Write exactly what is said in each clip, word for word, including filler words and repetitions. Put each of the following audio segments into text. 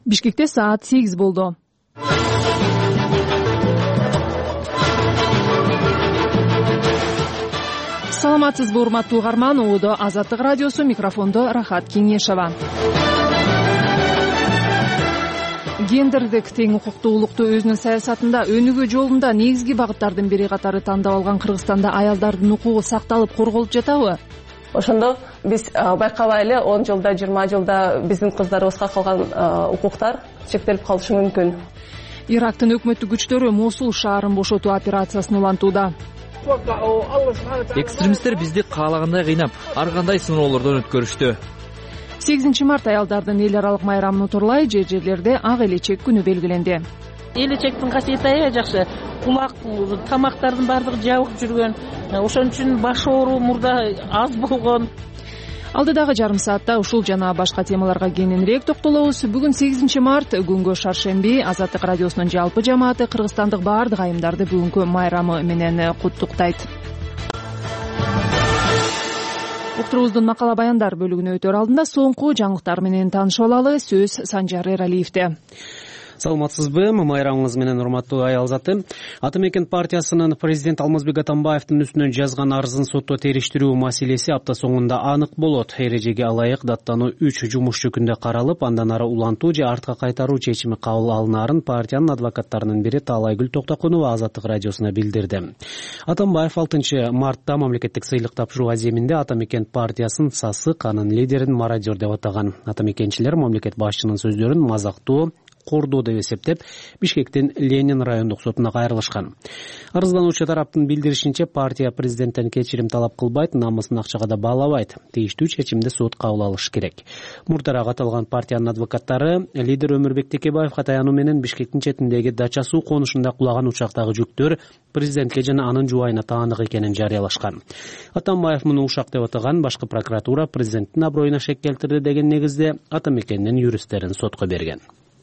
Бишкекте саат сегиз болду. Саламатсызбы, урматтуу угарман. Оодо Азаттык радиосу, микрофондо Рахат Кеңешова. Гендердик тең укуктуулукту өзүнүн саясатында өнүгүү жолунда негизги багыттардын бири катары тандап алган Кыргызстанда аялдардын укугу сакталып корголуп жатабы? Ошондо биз байкабай эле он жылда, жыйырма жылда биздин кыздарыбызга калган укуктар чектелип калышы мүмкүн. Ирактын өкмөттүк күчтөрү Мосул шаарын бошотуу операциясын улантууда. Экстремисттер бизди каалагандай кыйнап, ар кандай сыноолордон өткөрүштү. сегизинчи март аялдардын эл аралык майрамын утурлай жер жерлерде ак элечек күнү белгиленди. Элечектин касиети аябай жакшы. Кулак, тамактардын баардыгы жабык жүргөн. Ошон үчүн баш ооруу мурда аз болгон. Алдыдагы жарым саатта ушул жана башка темаларга кененирээк токтолобуз. Бүгүн сегизинчи март, күнгө шаршемби. Азаттык радиосунун жалпы жамааты Кыргызстандык баардык айымдарды бүгүнкү майрамы менен куттуктайт. Уктурубуздун макала баяндар бөлүгүнө өтөр алдында соңку жаңылыктар менен таанышып алалы. Сөз Санжар Эралиевде. Саламатсызбы, майрамыңыз менен урматтуу аял заты. Ата мекен партиясынын президент Алмазбек Атамбаевдин үстүнөн жазган арызын сотто териштирүү маселеси апта соңунда анык болот. Эрежеге ылайык даттануу үч жумушчу күндө каралып, андан ары улантуу же артка кайтаруу чечими кабыл алынаарын партиянын адвокаттарынын бири Таалайгүл Токтокунова Азаттык радиосуна билдирди. Атамбаев алтынчы мартта мамлекеттик сыйлык тапшыруу аземинде Ата мекен партиясын сасык, анын лидерин мародер деп атаган. Ата мекенчилер мамлекет башчынын сөздөрүн мазактоо, кордоо деп эсептеп, Бишкектин Ленин райондук сотуна кайрылышкан. Арыздануучу тараптын билдиришинче, партия президенттен кечирим талап кылбайт, намысын акчага да баалабайт. Тийиштүү чечимди сот кабыл алышы керек. Мурдараак аталган партиянын адвокаттары лидер Өмүрбек Текебаевга таянуу менен Бишкектин четиндеги Дача суу конушунда кулаган учактагы жүктөр президентке жана анын жубайына таанык экенин жарыялашкан. Атамбаев муну ушак деп атаган. Башкы прокуратура президенттин аброюна шек келтирди деген негизде Ата мекенинин юристтерин сотко берген.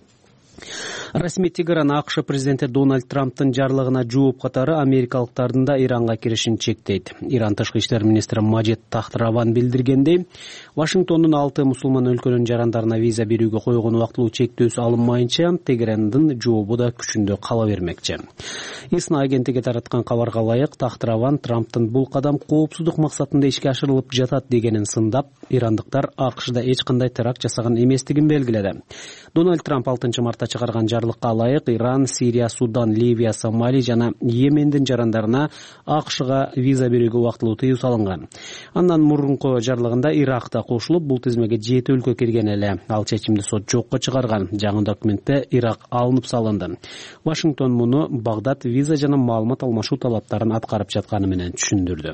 Расмий Тигран АКШ президенти Дональд Трамптын жарлыгына жооп катары америкалыктардын да Иранга киришин чектейт. Иран тышкы иштер министри Маджид Тахтраван билдиргендей, Вашингтондун алты мусулман өлкөнүн жарандарына виза берүүгө койгон убактылуу чектөөсү алынмайынча, Тегерандын жообу да күчүндө кала бермекчи. ИСНА агенттиги тараткан кабарга ылайык, Тахтраван Трамптын бул кадам коопсуздук максатында ишке ашырылып жатат дегенин сындап, ирандыктар АКШда эч кандай теракт жасаган эместигин белгиледи. Дональд Трамп алтынчы мартта чыгарган жарлыкка ылайык Иран, Сирия, Судан, Ливия, Сомали жана Йемендин жарандарына АКШга виза берүүгө убактылуу тыюу салынган. Андан мурунку жарлыгында Ирак да кошулуп, бул тизмеге жети өлкө кирген эле. Ал чечимди сот жокко чыгарган. Жаңы документте Ирак алынып салынды. Вашингтон муну Багдад виза жана маалымат алмашуу талаптарын аткарып жатканы менен түшүндүрдү.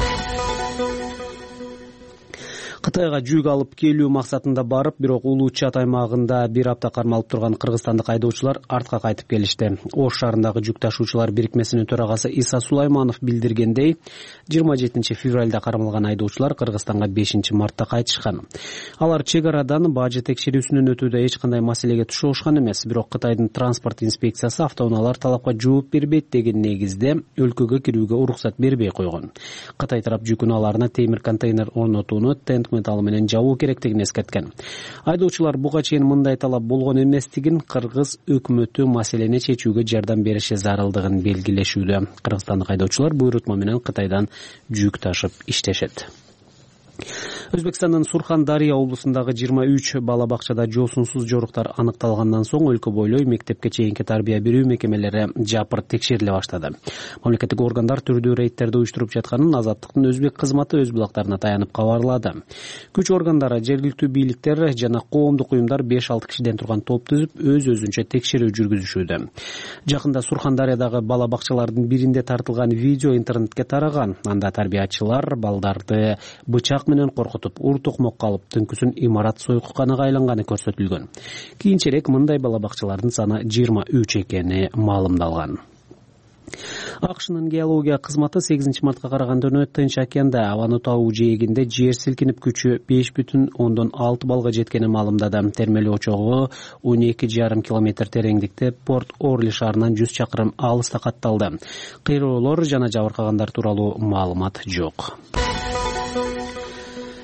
Кытайга жүк алып келүү максатында барып, бирок Улуу Чат аймагында бир апта кармалып турган кыргызстандык айдоочулар артка кайтып келишти. Ош шаарындагы жүк ташуучулар бирикмесинин төрагасы Иса Сулайманов билдиргендей, жыйырма жетинчи февралда кармалган айдоочулар Кыргызстанга бешинчи мартта кайтышкан. Алар чек арадан бажы текшерүүсүнөн өтүүдө эч кандай маселеге тушушкан эмес, бирок Кытайдын транспорт инспекциясы автоунаалар талапка жооп бербейт деген негизде өлкөгө кирүүгө уруксат бербей койгон. Кытай тарап жүк унааларына темир контейнер орнотууну тент металл менен жабуу керектигин эскерткен. Айдоочулар буга чейин мындай талап болгон эместигин, кыргыз өкмөтү маселени чечүүгө жардам бериши зарылдыгын белгилешүүдө. Кыргызстандык айдоочулар буйрутма менен Кытайдан жүк ташып иштешет. Өзбекстандын Сурхан-Дария облусундагы жыйырма үч бала бакчада жоосунсуз жоруктар аныкталгандан соң өлкө бойлой мектепке чейинки тарбия берүү мекемелери жапыр текшериле баштады. Мамлекеттик органдар түрдүү рейдтерди уюштуруп жатканын Азаттыктын өзбек кызматы өз булактарына таянып кабарлады. Күч органдары, жергиликтүү бийликтер жана коомдук уюмдар беш алты кишиден турган топ түзүп, өз-өзүнчө текшерүү жүргүзүшүүдө. Жакында Сурхан-Дариядагы бала бакчалардын биринде тартылган видео интернетке тараган. Анда тарбиячылар балдарды бычак менен коркутуп, ур токмокко алып, түнкүсүн имарат сойкуканага айланганы көрсөтүлгөн. Кийинчерээк мындай бала бакчалардын саны жыйырма үч экени маалымдалган. АКШнын геология кызматы сегизинчи мартка карагандө Тынч океанда абаны табуу жээгинде жер силкинип күчү беш бүтүн ондон алты балга жеткени маалымдады. Термелөө очогу он эки жарым километр тереңдикте Порт Орли шаарынан жүз чакырым алыста катталды. Кыйроолор жана жабыркагандар тууралуу маалымат жок.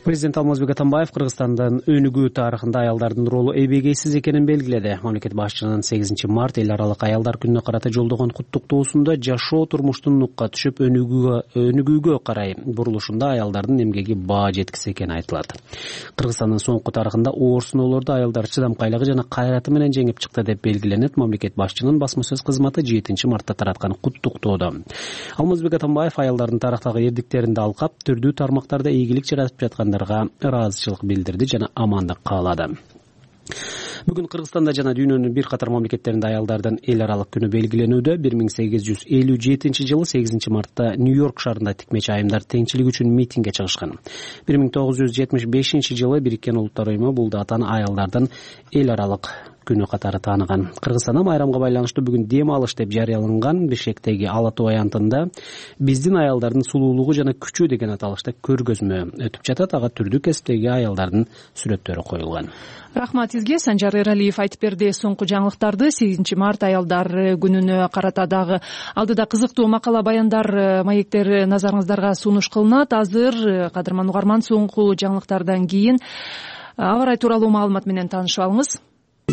Президент Алмазбек Атамбаев Кыргызстандын өнүгүү тарыхында аялдардын ролу эбегейсиз экенин белгиледи. Мамлекет башчынын сегизинчи март эл аралык аялдар күнүнө карата жолдогон куттуктоосунда жашоо турмуштун нукка түшүп өнүгүүгө карай бурулушунда аялдардын эмгеги баа жеткис экени айтылат. Кыргызстандын соңку тарыхында оор сыноолорду аялдар чыдамкайлыгы жана кайраты менен жеңип чыкты деп белгиленет мамлекет башчынын басма сөз кызматы жетинчи мартта тараткан куттуктоодо. Алмазбек Атамбаев аялдардын тарыхтагы эрдиктеринди алкап, түрдүү тармактарда ийгилик жаратып жаткандарга ыраазычылык билдирди жана амандык каалады. Бүгүн Кыргызстанда жана дүйнөнүн бир катар мамлекеттеринде аялдардын эл аралык күнү белгиленүүдө. бир миң сегиз жүз элүү жетинчи жылы сегизинчи мартта Нью-Йорк шаарында тикмечи айымдар теңчилик үчүн митингге чыгышкан. бир миң тогуз жүз жетимиш бешинчи жылы Бириккен Улуттар уюму бул датаны аялдардын эл аралык күнү катары тааныган. Кыргызстанда майрамга байланыштуу бүгүн дем алыш деп жарыяланган Бишкектеги Ала Тоо аянтында биздин аялдардын сулуулугу жана күчү деген аталышта көргөзмө өтүп жатат. Ага түрдүү кесиптеги аялдардын сүрөттөрү коюлган. Рахмат сизге. Санжар Эралиев айтып берди. Соңку жаңылыктарды сегизинчи март аялдар күнүнө карата дагы алдыда кызыктуу макала, баяндар, маектер назарыңыздарга сунуш кылынат. Азыр кадырман угарман соңку жаңылыктардан кийин аба ырайы тууралуу маалымат менен таанышып алыңыз.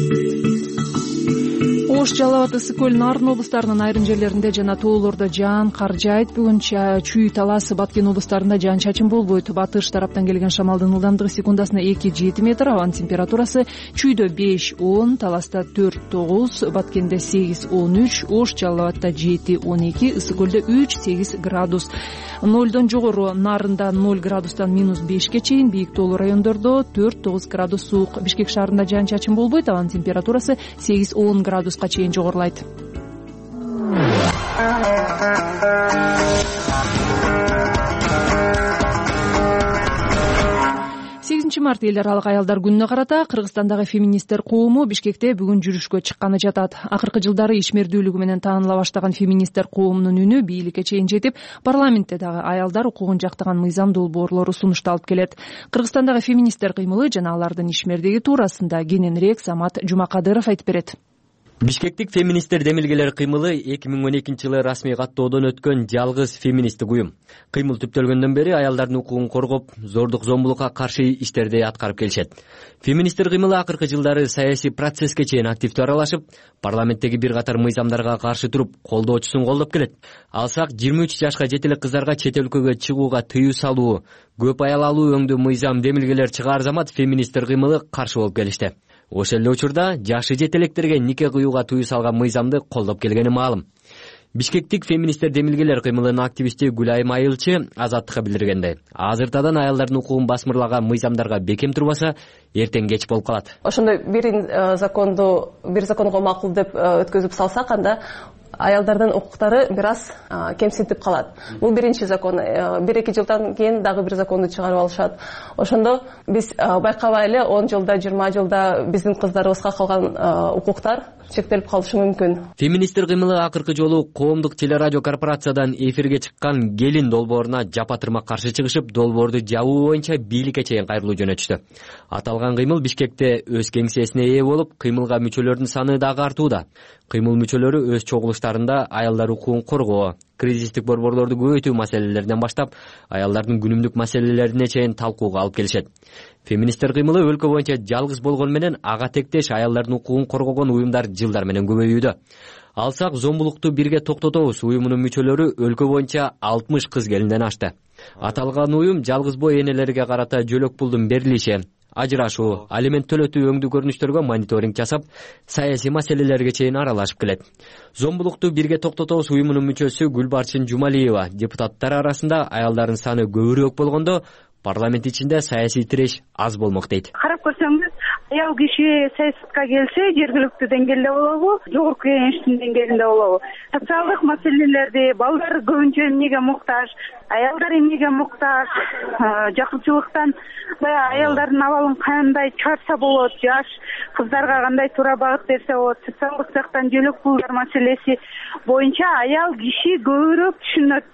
Ош, Жалал абад, Ысык көл, Нарын облустарынын айрым жерлеринде жана тоолордо жаан кар жаайт. Бүгүн Чүй, Талас, Баткен облустарында жаан чачын болбойт. Батыш тараптан келген шамалдын ылдамдыгы секундасына эки жети метр, абанын температурасы Чүйдө беш он, Таласта төрт тогуз, Баткенде сегиз он үч, Ош, Жалал абадта жети он эки, Ысык көлдө үч сегиз градус. нолдон жогору Нарында ноль градустан минус бешке чейин, бийик тоолуу райондордо төрт тогуз градус суук. Бишкек шаарында жаан чачын болбойт, абанын температурасы сегиз он градуска чейин жогорулайт. сегизинчи март эл аралык аялдар күнүнө карата Кыргызстандагы феминисттер коому Бишкекте бүгүн жүрүшкө чыкканы жатат. Акыркы жылдары ишмердүүлүгү менен тааныла баштаган феминисттер коомунун үнү бийликке чейин жетип, парламентте дагы аялдар укугун жактаган мыйзам долбоорлору сунушталып келет. Кыргызстандагы феминисттер кыймылы жана алардын ишмердиги туурасында кененирээк Самат Жумакадыров айтып берет. Бишкектик феминисттер демилгелер кыймылы эки миң он экинчи жылы расмий каттоодон өткөн жалгыз феминисттик уюм. Кыймыл түптөлгөндөн бери аялдардын укугун коргоп, зордук зомбулукка каршы иштерди аткарып келишет. Феминисттер кыймылы акыркы жылдары саясий процесске чейин активдүү аралашып, парламенттеги бир катар мыйзамдарга каршы туруп, колдоочусун колдоп келет. Алсак жыйырма үч жашка жете элек кыздарга чет өлкөгө чыгууга тыюу салуу, көп аял алуу өңдүү мыйзам демилгелер чыгаар замат феминисттер кыймылы каршы болуп келишти. Ошол эле учурда жашы жете электерге нике кыюуга тыюу салган мыйзамды колдоп келгени маалым. Бишкектик феминисттер демилгелер кыймылынын активисти Гүлайым Айылчы Азаттыкка билдиргендей, азыртадан аялдардын укугун басмырлаган мыйзамдарга бекем турбаса, эртең кеч болуп калат. Ошондой бир законду, бир законго макул деп өткөзүп салсак, анда аялдардын укуктары бир аз кемсинтип калат. Бул биринчи закон. бир эки жылдан кийин дагы бир законду чыгарып алышат. Ошондо биз байкабай эле он жылда, жыйырма жылда биздин кыздарыбызга калган укуктар чектелип калышы мүмкүн. Феминисттер кыймылы акыркы жолу коомдук телерадио корпорациядан эфирге чыккан Келин долбооруна жапа-тырмак каршы чыгышып, долбоорду жабуу боюнча бийликке чейин кайрылуу жөнөтүштү. Аталган кыймыл Бишкекте өз кеңсесине ээ болуп, кыймылга мүчөлөрдүн саны дагы артууда. Кыймыл мүчөлөрү өз чогулуштарында аялдар укугун коргоо, кризистик борборлорду көбөйтүү маселелеринен баштап, аялдардын күнүмдүк маселелерине чейин талкууга алып келишет. Феминисттер кыймылы өлкө боюнча жалгыз болгон менен ага тектеш аялдардын укугун коргогон уюмдар жылдар менен көбөйүүдө. Алсак зомбулукту бирге токтотобуз уюмунун мүчөлөрү өлкө боюнча алтымыш кыз келинден ашты. Аталган уюм жалгыз бой энелерге карата жөлөк пулдун берилиши, ажырашуу, алимент төлөтүү өңдүү көрүнүштөргө мониторинг жасап, саясий маселелерге чейин аралашып келет. Зомбулукту бирге токтотобуз уюмунун мүчөсү Гүлбарчын Жумалиева депутаттар арасында аялдардын саны көбүрөөк болгондо, парламент ичинде саясий тиреш аз болмок дейт. Карап көрсөңүз, аял киши саясатка келсе, жергиликтүү деңгээлде болобу, жогорку кеңештин деңгээлинде болобу, социалдык маселелерди, балдар көбүнчө эмнеге муктаж, аялдар эмнеге муктаж, жакынчылыктан баягы аялдардын абалын кандай чыгарса болот, жаш кыздарга кандай туура багыт берсе болот, социалдык жактан жөлөк пулдар маселеси боюнча аял киши көбүрөөк түшүнөт да.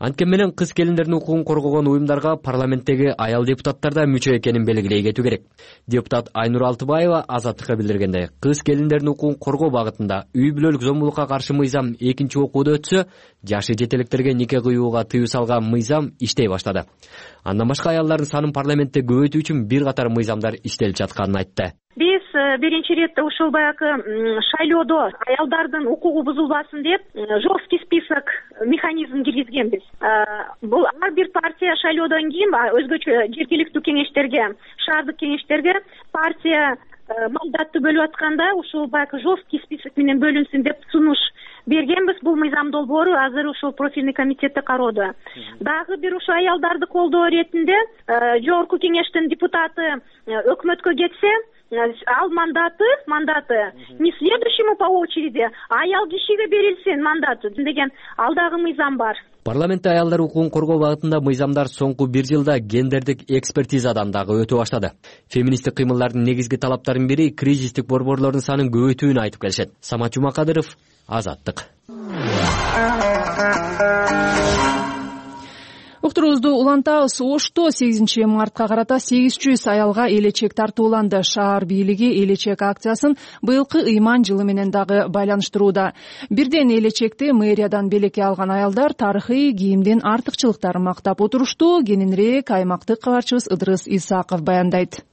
Анткени менен кыз келиндердин укугун коргогон уюмдарга парламенттеги аял депутаттар да мүчө экенин белгилей кетүү керек. Депутат Айнур Алтыбаева Азаттыкка билдиргендей, кыз келиндердин укугун коргоо багытында үй бүлөлүк зомбулукка каршы мыйзам экинчи окууда өтсө, жашы жетелектерге нике кыюуга тыюу салган мыйзам иштей баштады. Андан башка аялдардын санын парламентте көбөйтүү үчүн бир катар мыйзамдар иштелип жатканын айтты. Биз биринчи ирет ушул баягы шайлоодо аялдардын укугу бузулбасын деп жесткий список механизм киргизгенбиз. Бул ар бир партия шайлоодон кийин өзгөчө жергиликтүү кеңештерге, шаардык кеңештерге партия мандатты бөлүп атканда ушул баягы жесткий список менен бөлүнсүн деп сунуш бергенбиз. Бул мыйзам долбоору азыр ушул профильный комитетте кароодо. Дагы бир ушул аялдарды колдоо иретинде жогорку кеңештин депутаты өкмөткө кетсе, ал мандаты мандаты не следующему по очереди, а аял кишиге берилсин мандаты деген ал дагы мыйзам бар. Парламентте аялдар укугун коргоо багытында мыйзамдар соңку бир жылда гендердик экспертизадан дагы өтө баштады. Феминисттик кыймылдардын негизги талаптарынын бири кризистик борборлордун санын көбөйтүүнү айтып келишет. Самат Жумакадыров, Азаттык. Уктуруубузду улантабыз. Ошто сегизинчи мартка карата сегиз жүз аялга элечек тартууланды. Шаар бийлиги элечек акциясын быйылкы ыйман жылы менен дагы байланыштырууда. Бирден элечекти мэриядан белекке алган аялдар тарыхый кийимдин артыкчылыктарын мактап отурушту. Кененирээк аймактык кабарчыбыз Ыдырыс Исаков баяндайт.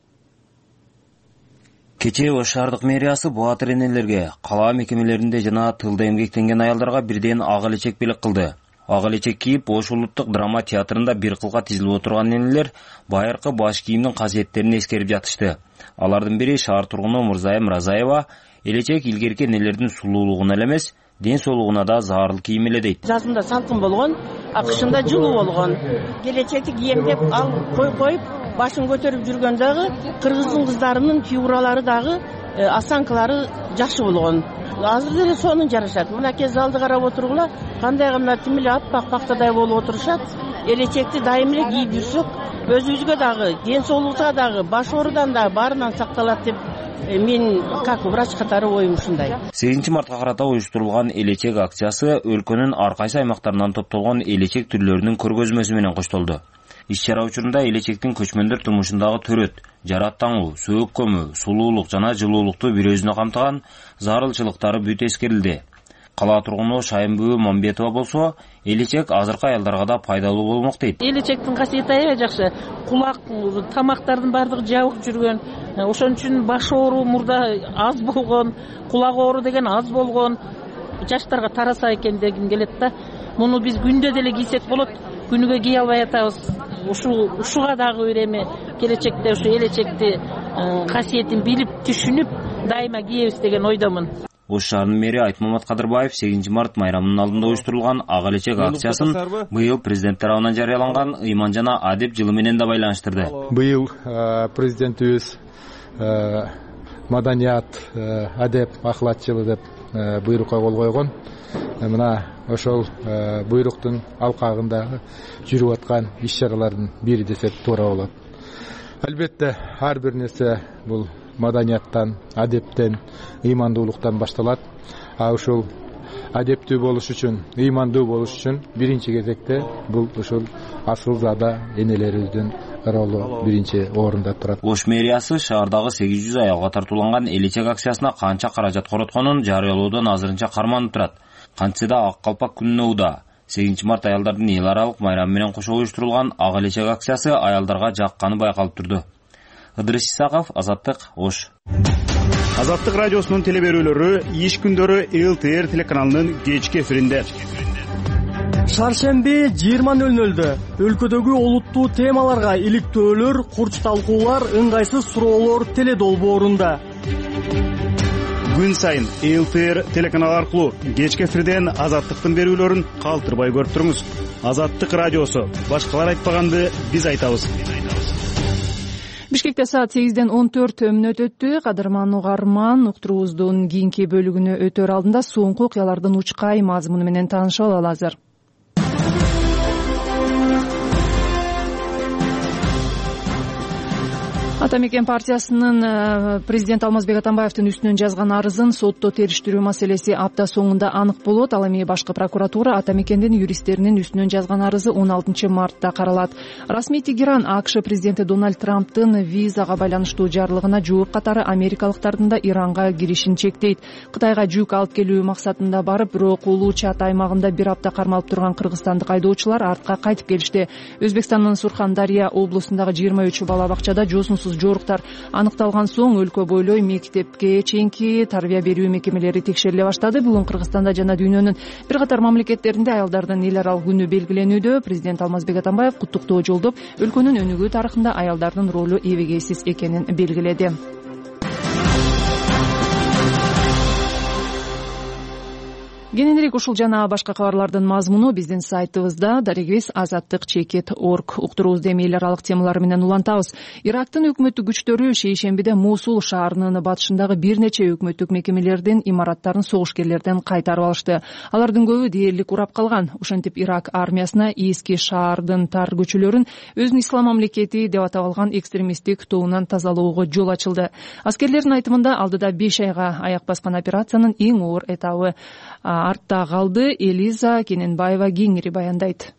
Кечээ Ош шаардык мэриясы буатыр энелерге, кала мекемелеринде жана тылда эмгектенген аялдарга бирден ак элечек белек кылды. Ак элечек кийип, Ош улуттук драма театрында бир кылга тизилип отурган энелер байыркы баш кийимдин касиеттерин эскерип жатышты. Алардын бири шаар тургуну Мурзайым Разаева элечек илгерки энелердин сулуулугуна эле эмес, ден соолугуна да зарыл кийим эле дейт. Жазында салкын болгон, акышында жылуу болгон. Келечекти кийем деп ал кой коюп, башын көтөрүп жүргөн дагы кыргыздын кыздарынын фигуралары дагы осанкалары жакшы болгон. Азыр деле сонун жарашат. Мынакей залды карап отургула, кандай гана тим эле аппак пактадай болуп отурушат. Элечекти дайым эле кийип жүрсөк, өзүбүзгө дагы, ден соолугубузга дагы, баш оорудан да баарынан сакталат деп мен как врач катары оюм ушундай. сегизинчи мартка карата уюштурулган элечек акциясы өлкөнүн ар кайсы аймактарынан топтолгон элечек түрлөрүнүн көргөзмөсү менен коштолду. Иш-чара учурунда элечектин көчмөндөр турмушундагы төрөт, жарат таңуу, сөөк көмүү, сулуулук жана жылуулукту бир өзүнө камтыган зарылчылыктары бүт эскерилди. Кала тургуну Шайымбүбү Мамбетова болсо, элечек азыркы аялдарга да пайдалуу болмок дейт. Элечектин касиети аябай жакшы. Кулак, тамактардын бардыгы жабык жүргөн. Ошон үчүн баш оору мурда аз болгон, кулак оору деген аз болгон. Жаштарга тараса экен дегим келет да. Муну биз күндө деле кийсек болот. Күнүгө кие албай атабыз. Ушул ушуга дагы береме келечекте ушу элечекти касиетин билип, түшүнүп, дайыма кийебиз деген ойдомун. Ош шаарынын мэри Айтмамат Кадырбаев сегизинчи март майрамынын алдында уюштурулган ак элечек акциясын быйыл президент тарабынан жарыяланган ыйман жана адеп жылы менен да байланыштырды. Быйыл президентибиз маданият, адеп, ахлат жылы деп буйрукка кол койгон. Мына ошол буйруктун алкагында жүрүп аткан иш-чаралардын бири десек туура болот. Албетте ар бир нерсе бул маданияттан, адептен, ыймандуулуктан башталат. А ушул адептүү болуш үчүн, ыймандуу болуш үчүн биринчи кезекте бул ушул асылзада энелерибиздин ролу биринчи орунда турат. Ош мэриясы шаардагы сегиз жүз аялга тартууланган элечек акциясына канча каражат коротконун жарыялоодон азырынча карманып турат. Кантсе да ак калпак күнүнө ууда. сегизинчи март аялдардын эл аралык майрамы менен кошо уюштурулган ак элечек акциясы аялдарга жакканы байкалып турду. Ыдырыс Исаков, Азаттык, Ош. Азаттык радиосунун телеберүүлөрү иш күндөрү эл тэ эр телеканалынын кечки эфиринде. Шаршемби жыйырма нөл нөлдө өлкөдөгү олуттуу темаларга иликтөөлөр, курч талкуулар, ыңгайсыз суроолор теледолбоорунда. Күн сайын эл тэ эр телеканалы аркылуу кечки эфирден Азаттыктын берүүлөрүн калтырбай көрүп туруңуз. Азаттык радиосу. Башкалар айтпаганды биз айтабыз. Бишкекте саат сегизден он төрт мүнөт өттү. Кадырман угарман уктуруубуздун кийинки бөлүгүнө өтөр алдында соңку окуялардын учкай мазмуну менен таанышып алалы азыр. Ата мекен партиясынын президент Алмазбек Атамбаевдин үстүнөн жазган арызын сотто териштирүү маселеси апта соңунда анық болот. Ал эми башкы прокуратура ата мекендин юристтеринин үстүнөн жазган арызы он алтынчы мартта каралат. Расмий Тегеран АКШ президенти Дональд Трамптын визага байланыштуу жарлыгына жооп катары америкалыктардын да Иранга киришин чектейт. Кытайга жүк алып келүү максатында барып, бирок Улуу Чат аймагында бир апта кармалып турган кыргызстандык айдоочулар артка кайтып келишти. Өзбекстандын Сурхандария облусундагы жыйырма үч бала бакчада жоосунсуз жоруктар аныкталган соң өлкө бойлой мектепке чейинки тарбия берүү мекемелери текшериле баштады. Бүгүн Кыргызстанда жана дүйнөнүн бир катар мамлекеттеринде аялдардын эл аралык күнү белгиленүүдө. Президент Алмазбек Атамбаев куттуктоо жолдоп, өлкөнүн өнүгүү тарыхында аялдардын ролу эбегейсиз экенин белгиледи. Кененирээк ушул жана башка кабарлардын мазмуну биздин сайтыбызда дарегибиз азаттык чекит точка орг. Уктуруубузду эми эл аралык темалар менен улантабыз. Ирактын өкмөттүк күчтөрү шейшембиде Мусул шаарынын батышындагы бир нече өкмөттүк мекемелердин имараттарын согушкерлерден кайтарып алышты. Алардын көбү дээрлик урап калган. Ошентип Ирак армиясына Ииски шаардын тар көчөлөрүн өзүнүн ислам мамлекети деп атап алган экстремисттик тобунан тазалоого жол ачылды. Аскерлердин айтымында алдыда беш айга аяк баскан операциянын эң оор этабы артта калды. Элиза Кененбаева кеңири баяндайт.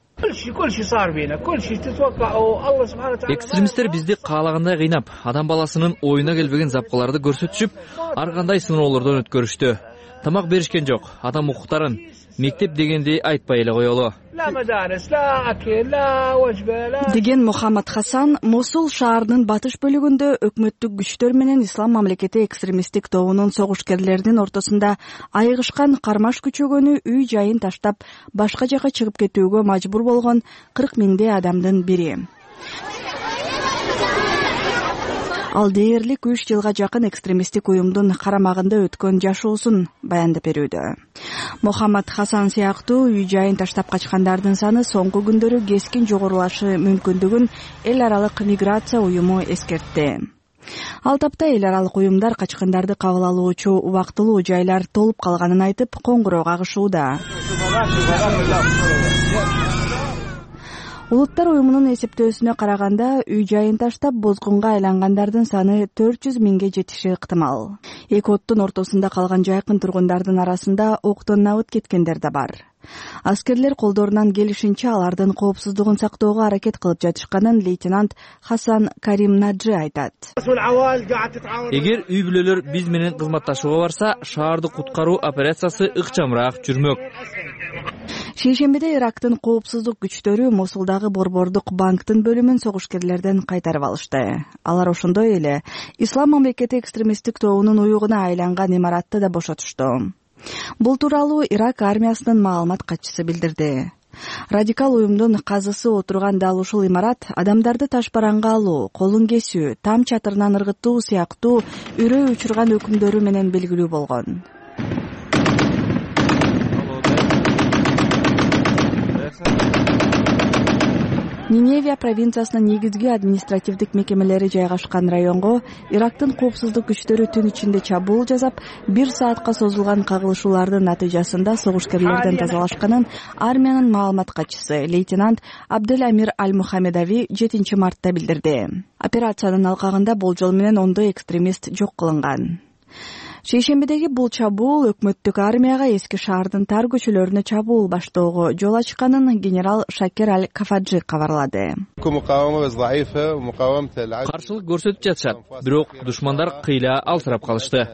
Экстремисттер бизди каалагандай кыйнап, адам баласынын оюна келбеген запкаларды көрсөтүшүп, ар кандай сыноолордон өткөрүштү. Тамак беришкен жок, адам укуктарын, мектеп дегенди айтпай эле коелу деген Мухаммад Хасан Мусул шаарынын батыш бөлүгүндө өкмөттүк күчтөр менен ислам мамлекети экстремисттик тобунун согушкерлеринин ортосунда айыгышкан кармаш күчөгөнү үй жайын таштап башка жака чыгып кетүүгө мажбур болгон кырк миңдей адамдын бири. Ал дээрлик үч жылга жакын экстремисттик уюмдун карамагында өткөн жашоосун баяндап берүүдө. Мухаммад Хасан сыяктуу үй жайын таштап качкандардын саны соңку күндөрү кескин жогорулашы мүмкүндүгүн эл аралык миграция уюму эскертти. Ал тапта эл аралык уюмдар качкандарды кабыл алуучу убактылуу жайлар толуп калганын айтып, коңгуроо кагышууда. Улуттар уюмунун эсептөөсүнө караганда, үй жайын таштап бозгунга айлангандардын саны төрт жүз миңге жетиши ыктымал. Эки оттун ортосунда калган жайкын тургундардын арасында октон набыт кеткендер да бар. Аскерлер колдорунан келишинче алардын коопсуздугун сактоого аракет кылып жатышканын лейтенант Хасан Карим Наджи айтат. Эгер үй бүлөлөр биз менен кызматташууга барса, шаарды куткаруу операциясы ыкчамыраак жүрмөк. Шейшембиде Ирактын коопсуздук күчтөрү Мосулдагы Борбордук банктын бөлүмүн согушкерлерден кайтарып алышты. Алар ошондой эле ислам мамлекети экстремисттик тобунун уюгуна айланган имаратты да бошотушту. Бул тууралуу Ирак армиясынын маалымат катчысы билдирди. Радикал уюмдун казысы отурган дал ушул имарат адамдарды ташбаранга алуу, колун кесүү, там чатырынан ыргытуу сыяктуу үрөй учурган өкүмдөрү менен белгилүү болгон. Ниневия провинциясынын негизги административдик мекемелери жайгашкан районго Ирактын коопсуздук күчтөрү түн ичинде чабуул жасап, бир саатка созулган кагылышуулардын натыйжасында согушкерлерден тазалашканын армиянын маалымат катчысы лейтенант Абдель Амир Аль-Мухаммедави жетинчи мартта билдирди. Операциянын алкагында болжол менен ондой экстремист жок кылынган. Шейшембидеги бул чабуул өкмөттүк армияга эски шаардын тар көчөлөрүнө чабуул баштоого жол ачканын генерал Шакер Аль-Кафаджи кабарлады. Каршылык көрсөтүп жатышат, бирок душмандар кыйла алсырап калышты.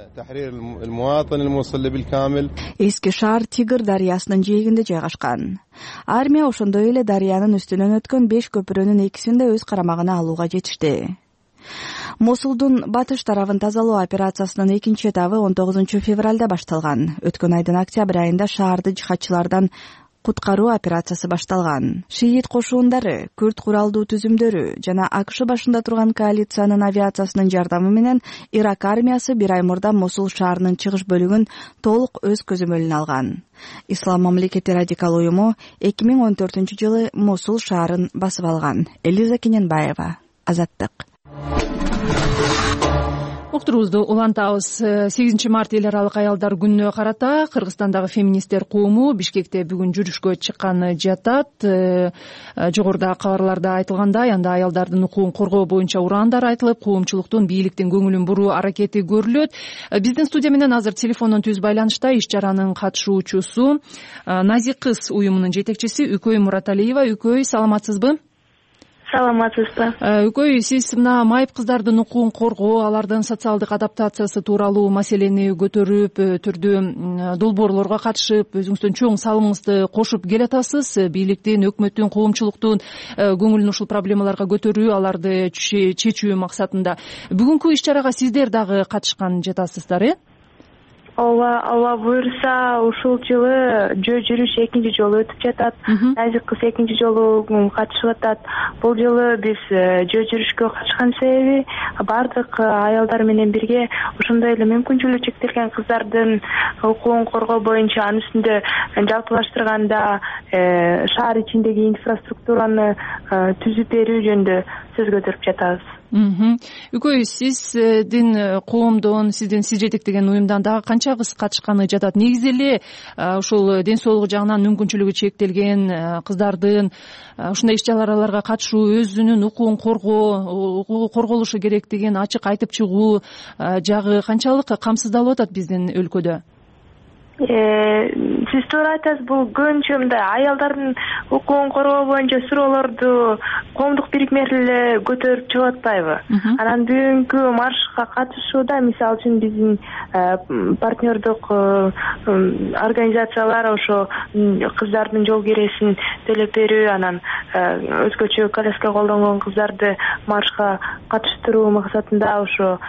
Эски шаар Тигр дарыясынын жээгинде жайгашкан. Армия ошондой эле дарыянын үстүнөн өткөн беш көпүрөнүн экисин да өз карамагына алууга жетишти. Мосулдун батыш тарабын тазалоо операциясынын экинчи этабы он тогузунчу февралда башталган. Өткөн айдын октябрь айында шаарды жихадчылардан куткаруу операциясы башталган. Шиит кошуундары, күрд куралдуу түзүмдөрү жана АКШ башында турган коалициянын авиациясынын жардамы менен Ирак армиясы бир ай мурда Мосул шаарынын чыгыш бөлүгүн толук өз көзөмөлүнө алган. Ислам мамлекети радикал уюму эки миң он төртүнчү жылы Мосул шаарын басып алган. Элиза Кененбаева, Азаттык. уктуруубузду улантабыз. сегизинчи март эл аралык аялдар күнүнө карата Кыргызстандагы феминисттер кому Бишкекте бүгүн жүрүшкө чыккан жатат. Жогоруда кабарларда айтылгандай, анда аялдардын укугун коргоо боюнча ураандар айтылып, коомчулуктун бийликтин көңүлүн буруу аракети көрүлөт. Биздин студия менен азыр телефондон түз байланышта иш чаранын катышуучусу Назик кыз уюмунун жетекчиси Үкөй Мураталиева. Үкөй, саламатсызбы? Саламатсызбы. Үкөй, сиз мына майып кыздардын укугун коргоо, алардын социалдык адаптациясы тууралуу маселени көтөрүп, түрдүү долбоорлорго катышып, өзүңүздүн чоң салымыңызды кошуп келатасыз. Бийликтин, өкмөттүн, коомчулуктун көңүлүн ушул проблемаларга көтөрүү, аларды чечүү максатында. Бүгүнкү иш чарага сиздер дагы катышкан жатасыздар, э? Ооба, Алла буйрса, ушул жылы жөө жүрүш экинчи жолу өтүп жатат. Назик кыз экинчи жолу катышып атат. Бул жылы биз жөө жүрүшкө катышкан себеби бардык аялдар менен бирге ошондой эле мүмкүнчүлүгү чектелген кыздардын укугун коргоо боюнча, анын үстүндө жалпылаштырганда шаар ичиндеги инфраструктураны түзүп берүү жөнүндө сөз көтөрүп жатабыз. Үкөй, сиздин коомдон, сиздин сиз жетектеген уюмдан дагы канча кыз катышканы жатат? Негизи эле ушул ден соолугу жагынан мүмкүнчүлүгү чектелген кыздардын ушундай иш чараларга катышуу, өзүнүн укугун коргоо, укугу корголушу керек деген ачык айтып чыгуу жагы канчалык камсыздалып атат биздин өлкөдө? Сиз туура айтасыз, бул көбүнчө мындай аялдардын укугун коргоо боюнча суроолорду коомдук бирикмелер эле көтөрүп чыгып атпайбы? Анан бүгүнкү маршка катышууда, мисалы үчүн биздин партнердук организациялар ошо кыздардын жол киресин төлөп берүү, анан өзгөчө коляска колдонгон кыздарды маршка катыштыруу максатында ошо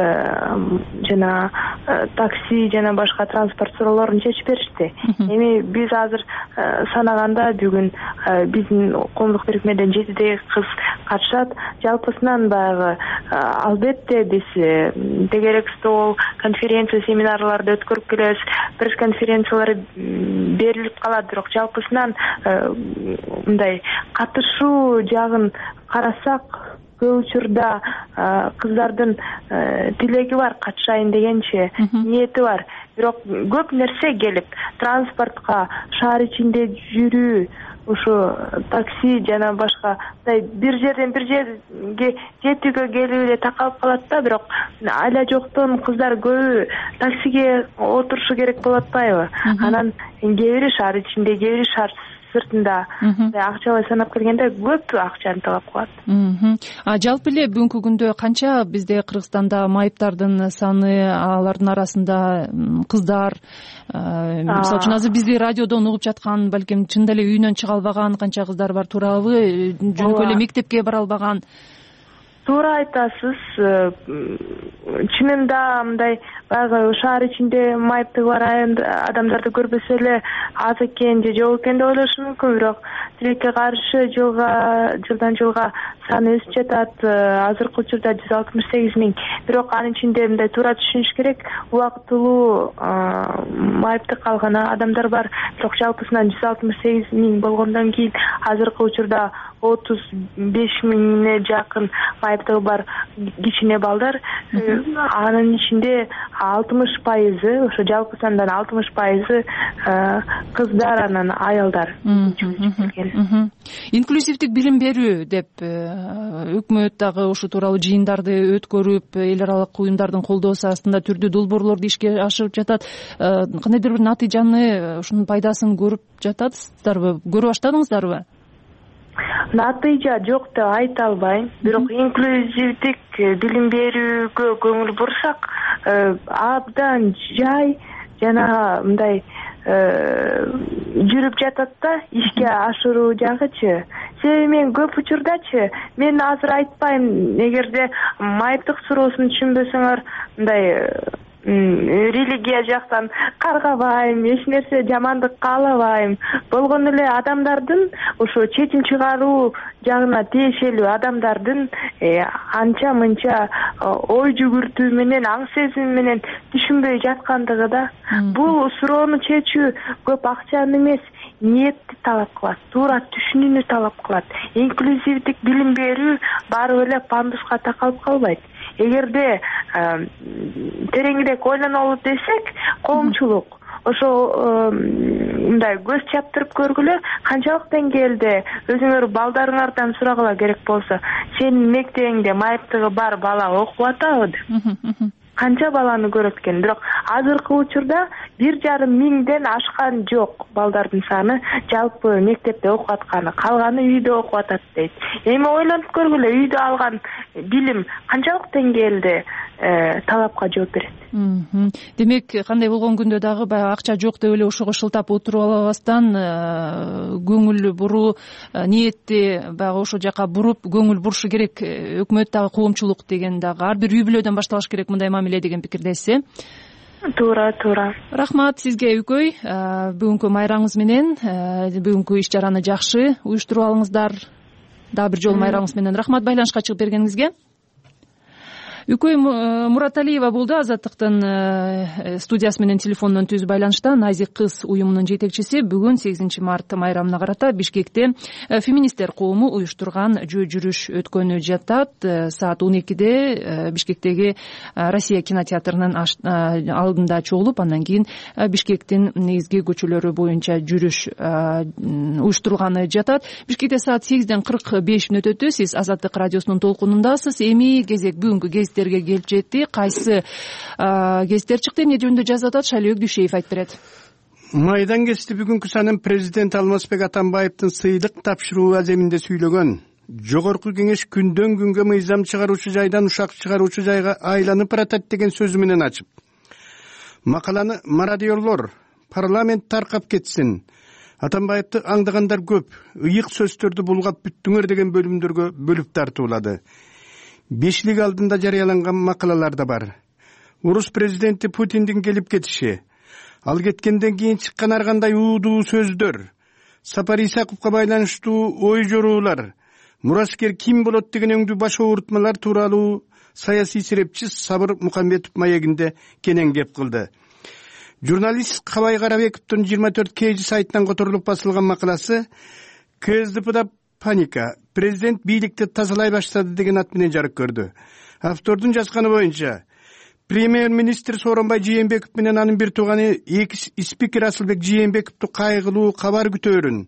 жана такси жана башка транспорт суроолорун чечип беришти. Эми биз азыр санаганда бүгүн биздин коомдук бирикмеден жетидей кыз катышат. Жалпысынан баягы албетте биз тегерек стол, конференция, семинарларды өткөрүп келебиз. Пресс-конференциялар берилип калат, бирок жалпысынан мындай катышуу жагын карасак, көп учурда кыздардын тилеги бар, катышайын дегенче ниети бар. Бирок көп нерсе келип, транспортко, шаар ичинде жүрүү, ушу такси жана башка бир жерден бир жерге жетүүгө келүү эле такалып калат да, бирок айла жоктон кыздар көбү таксиге отурушу керек болуп атпайбы? Анан кээ бири шаар ичинде, кээ бири шаар сыртында акчалай санап келгенде көп акчаны талап кылат. А жалпы эле бүгүнкү күндө канча бизде Кыргызстанда майыптардын саны, алардын арасында кыздар, мисалы үчүн азыр бизди радиодон угуп жаткан, балким чында эле үйүнөн чыга албаган канча кыздар бар, туурабы? Жөнөкөй эле мектепке бара албаган? Туура айтасыз. Чынында мындай баягы шаар ичинде майыптыгы бар адамдарды көрбөсө эле аз экен же жок экен деп ойлошу мүмкүн, бирок тилекке каршы жылга жылдан жылга саны өсүп жатат. Азыркы учурда жүз алтымыш сегиз миң. Бирок анын ичинде мындай туура түшүнүш керек, убактылуу майыптык алган адамдар бар. Бирок жалпысынан жүз алтымыш сегиз миң болгондон кийин азыркы учурда отуз беш миңге жакын майыптыгы бар кичине балдар. Анын ичинде алтымыш пайызы, ошо жалпы сандан алтымыш пайызы кыздар, анан аялдар. Инклюзивдик билим берүү деп өкмөт дагы ушул тууралуу жыйындарды өткөрүп, эл аралык уюмдардын колдоосу астында түрдүү долбоорлорду ишке ашырып жатат. Кандайдыр бир натыйжаны, ушунун пайдасын көрүп жатасыздарбы? Көрүп баштадыңыздарбы? Натыйжа жок деп айта албайм, бирок инклюзивдик билим берүүгө көңүл бурсак, абдан жай жана мындай жүрүп жатат да, ишке ашыруу жагычы. Себеби мен көп учурдачы, мен азыр айтпайм, эгерде майыптык суроосун түшүнбөсөңөр, мындай религия жактан каргабайм, эч нерсе жамандык каалабайм. Болгону эле адамдардын ошо чечим чыгаруу жагына тиешелүү адамдардын анча мынча ой жүгүртүү менен, аң сезим менен түшүнбөй жаткандыгы да. Бул суроону чечүү көп акчаны эмес, ниетти талап кылат, туура түшүнүүнү талап кылат. Инклюзивдик билим берүү барып эле пандуска такалып калбайт. эгерде тереңирээк ойлонолу десек, коомчулук ошол мындай көз чаптырып көргүлө, канчалык деңгээлде өзүңөр балдарыңардан сурагыла керек болсо, сенин мектебиңде майыптыгы бар бала окуп атабы деп. Канча баланы көрөт экен. Бирок азыркы учурда бир жарым миңден ашкан жок балдардын саны жалпы мектепте окуп атканы, калганы үйдө окуп атат дейт. Эми ойлонуп көргүлө, үйдө алган билим канчалык деңгээлде талапка жооп берет. Демек, кандай болгон күндө дагы баягы акча жок деп эле ошого шылтап отуруп албастан көңүл буруу ниетти баягы ошол жака буруп көңүл бурушу керек. Өкмөт дагы коомчулук деген дагы ар бир үй бүлөдөн башталыш керек мындай мамиле деген пикирдесиз, э? Туура, туура. Рахмат сизге Үкөй. Бүгүнкү майрамыңыз менен бүгүнкү иш чараны жакшы уюштуруп алыңыздар. Дагы бир жолу майрамыңыз менен рахмат байланышка чыгып бергениңизге. Үкөй Мураталиева болду Азаттыктын студиясы менен телефондон түз байланышта. Назик кыз уюмунун жетекчиси бүгүн сегизинчи март майрамына карата Бишкекте феминисттер коому уюштурган жөө жүрүш өткөнү жатат. Саат он экиде Бишкектеги Россия кинотеатрынын алдында чогулуп, андан кийин Бишкектин негизги көчөлөрү боюнча жүрүш уюштурулганы жатат. Бишкекте саат сегизден кырк беш мүнөт өтө. Сиз Азаттык радиосунун толкунундасыз. Эми кезек бүгүнкү гезит келип жетти. Кайсы гезиттер чыкты, эмне жөнүндө жазып атат, Шайлөөк Дүйшеев айтып берет. Майдан гезити бүгүнкү санын президент Алмазбек Атамбаевдин сыйлык тапшыруу аземинде сүйлөгөн. Жогорку кеңеш күндөн күнгө мыйзам чыгаруучу жайдан ушак чыгаруучу жайга айланып баратат деген сөзү менен ачып, макаланы мародёрлор парламент таркап кетсин, Атамбаевди аңдагандар көп, ыйык сөздөрдү булгап бүттүңөр деген бөлүмдөргө бөлүп тартуулады. Бешлик алдында жарыяланган макалалар да бар. Орус президенти Путиндин келип кетиши, ал кеткенден кийин чыккан ар кандай уудуу сөздөр, Сапар Исаковго байланыштуу ой жоруулар, мураскер ким болот деген өңдүү баш оорутмалар тууралуу саясий серепчи Сабыр Мукамбетов маегинде кенен кеп кылды. Журналист Кабай Карабековдун жыйырма төрт кж сайтынан которулуп басылган макаласы КСДПда паника, президент бийликти тазалай баштады деген ат менен жарык көрдү. Автордун жазганы боюнча, премьер-министр Сооронбай Жээнбеков менен анын бир тууганы экс спикер Асылбек Жээнбековду кайгылуу кабар күтөөрүн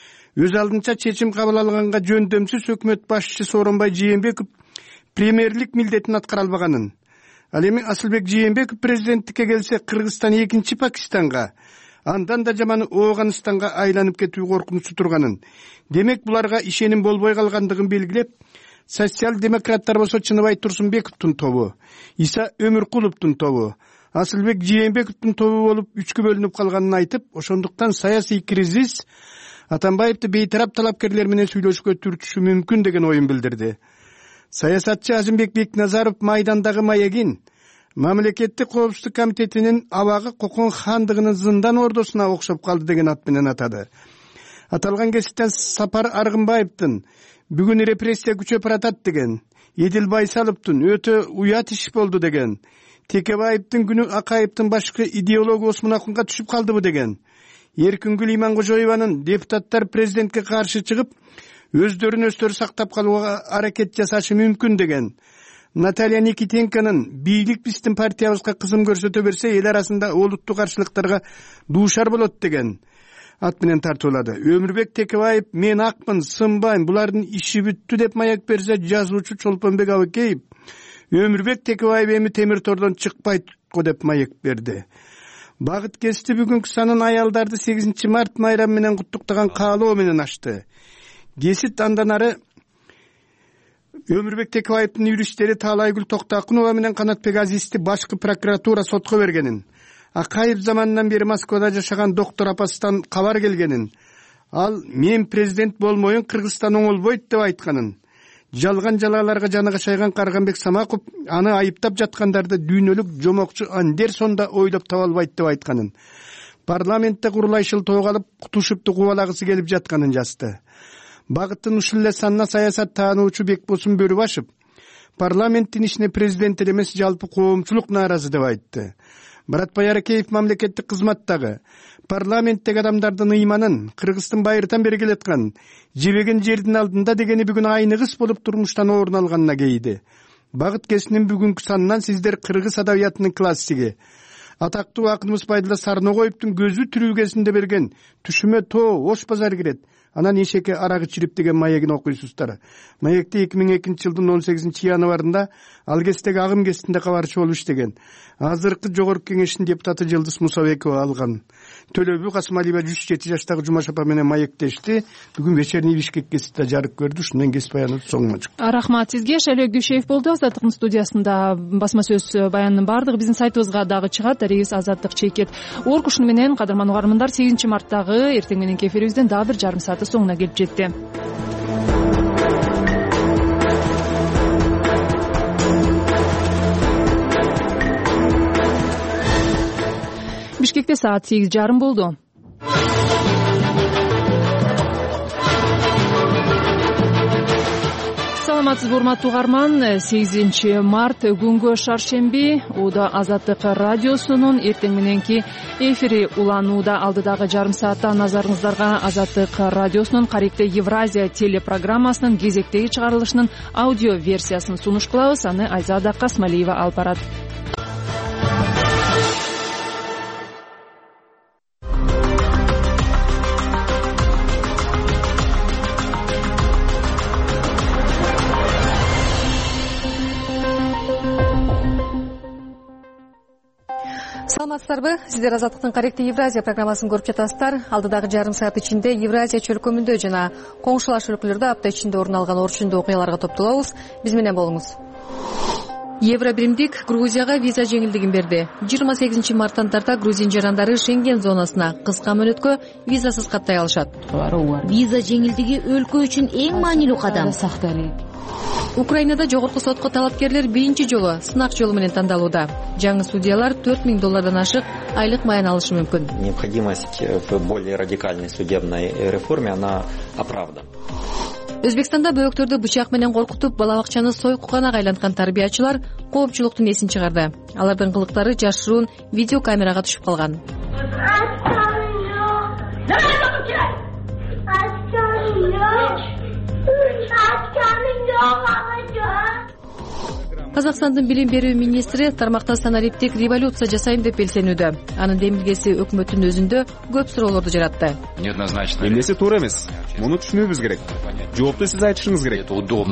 өз алдынча чечим кабыл алганга жөндөмсүз өкмөт башчысы Сооронбай Жээнбеков премьерлик милдетин аткара албаганын, ал эми Асылбек Жээнбеков президенттикке келсе Кыргызстан экинчи Пакистанга, андан да жаманы Ооганстанга айланып кетүү коркунучу турганын, демек буларга ишеним болбой калгандыгын белгилеп, социал-демократтар болсо Чыныбай Турсунбековдун тобу, Иса Өмүркуловдун тобу, Асылбек Жээнбековдун тобу болуп үчкө бөлүнүп калганын айтып, ошондуктан саясий кризис Атамбаевди бейтарап талапкерлер менен сүйлөшүүгө түртүшү мүмкүн деген оюн билдирди. Саясатчы Азимбек Бекназаров майдандагы маегин Мамлекеттик коопсуздук комитетинин абагы Кокон хандыгынын зындан ордосуна окшоп калды деген ат менен атады. Аталган кесиптен Сапар Аргынбаевдин бүгүн репрессия күчөп баратат деген, Эдил Байсаловдун өтө уят иш болду деген, Текебаевдин күнү Акаевдин башкы идеология осмунакунга түшүп калдыбы деген, Эркингүл Имангожоеванын депутаттар президентке каршы чыгып, өздөрүн өздөрү сактап калууга аракет жасашы мүмкүн деген, Наталья Никитенконун бийлик биздин партиябызга кызым көрсөтө берсе, эл арасында олуттуу каршылыктарга дуушар болот деген ат менен тартуулады. Өмүрбек Текебаев мен акмын, сынбайм, булардын иши бүттү деп маяк берсе, жазуучу Чолпонбек Абыкеев Өмүрбек Текебаев эми темир тордон чыкпайт го деп маяк берди. Багыт кести бүгүнкү санын аялдарды сегизинчи март майрам менен куттуктаган каалоо менен ачты. Кесит андан ары Өмүрбек Текебаевдин юристтери Таалайгүл Токтакунова менен Канатбек Азизди башкы прокуратура сотко бергенин, Акаев заманынан бери Москвада жашаган доктор апасынан кабар келгенин, ал мен президент болмоюн, Кыргызстан оңолбойт деп айтканын, жалган жалаларга жаны качайган Карганбек Самаков аны айыптап жаткандарды дүйнөлүк жомокчу Андерсонда ойлоп таба албайт деп айтканын, парламентте курулайшыл тоголуп кутушупту кубалагысы келип жатканын жазды. Багыттын ушул эле санына саясат таануучу Бекбосун Бөрүбашев парламенттин ишине президент эмес, жалпы коомчулук нааразы деп айтты. Баратбай Аракеев мамлекеттик кызматтагы парламенттеги адамдардын ыйманын Кыргыздын байыртан бери келаткан жебеген жердин алдында дегени бүгүн айныгыс болуп турмуштан орун алганына кейди. Багыт кесинин бүгүнкү санынан сиздер кыргыз адабиятынын классиги атактуу акыныбыз Байдулла Сарногоевдун көзү түрүүгесинде берген Түшүмө тоо ош базар кирет, анан эшекке арак ичирип деген маегин окуйсуздар. Маекти эки миң экинчи жылдын он сегизинчи январында ал кездеги агым кестинде кабарчы болуп иштеген. Азыркы жогорку кеңештин депутаты Жылдыз Мусабекова алган. Төлөбү Касымалиева жүз жети жаштагы Жумаш апа менен маектешти. Бүгүн вечерний Бишкек гезитте жарык көрдү. Ушундан кесип баяныбыз соңуна чыкты. Рахмат сизге. Шайлоо Гүшеев болду. Азаттыктын студиясында басма сөз баянынын баардыгы биздин сайтыбызга дагы чыгат. Рейс Азаттык чекет орг. Ушуну менен кадырман угармандар, сегизинчи марттагы эртең мененки эфирибизден дагы бир жарым сааты соңуна келип жетти. Бишкекте саат сегиз жарым болду. Саламатсызбы урматтуу угарман, сегизинчи март күнгө шаршемби. Ууда Азаттык радиосунун эртең мененки эфири уланууда. Алдыдагы жарым саатта назарыңыздарга Азаттык радиосунун Каректе Евразия телепрограммасынын кезектеги чыгарылышынын аудио версиясын сунуш кылабыз. Аны Айзада Касмалиева алып барат. Саламатсыздарбы? Сиздер Азаттыктын Каректе Евразия программасын көрүп жатасыздар. Алдыдагы жарым саат ичинде Евразия чөлкөмүндө жана коңшулаш өлкөлөрдө апта ичинде орун алган орчундуу окуяларга топтолобуз. Биз менен болуңуз. Евробиримдик Грузияга виза жеңилдигин берди. жыйырма сегизинчи марттан тарта грузин жарандары Шенген зонасына кыска мөөнөткө визасыз каттай алышат. Виза жеңилдиги өлкө үчүн эң маанилүү кадам. Украинада жогорку сотко талапкерлер биринчи жолу сынак жолу менен тандалууда. Жаңы судьялар төрт миң доллардан ашык айлык майын алышы мүмкүн. Необходимость в более радикальной судебной реформе, она оправдана. Өзбекстанда бөбөктөрдү бычак менен коркутуп, бала бакчаны сойкуганага айланткан тарбиячылар коопчулуктун эсин чыгарды. Алардын кылыктары жашыруун видео камерага түшүп калган. Казакстандын билим берүү министри тармакта санариптик революция жасайм деп белсенүүдө. Анын демилгеси өкмөттүн өзүндө көп суроолорду жаратты. Эмнеси туура эмес? Муну түшүнүүбүз керек. Жоопту сиз айтышыңыз керек.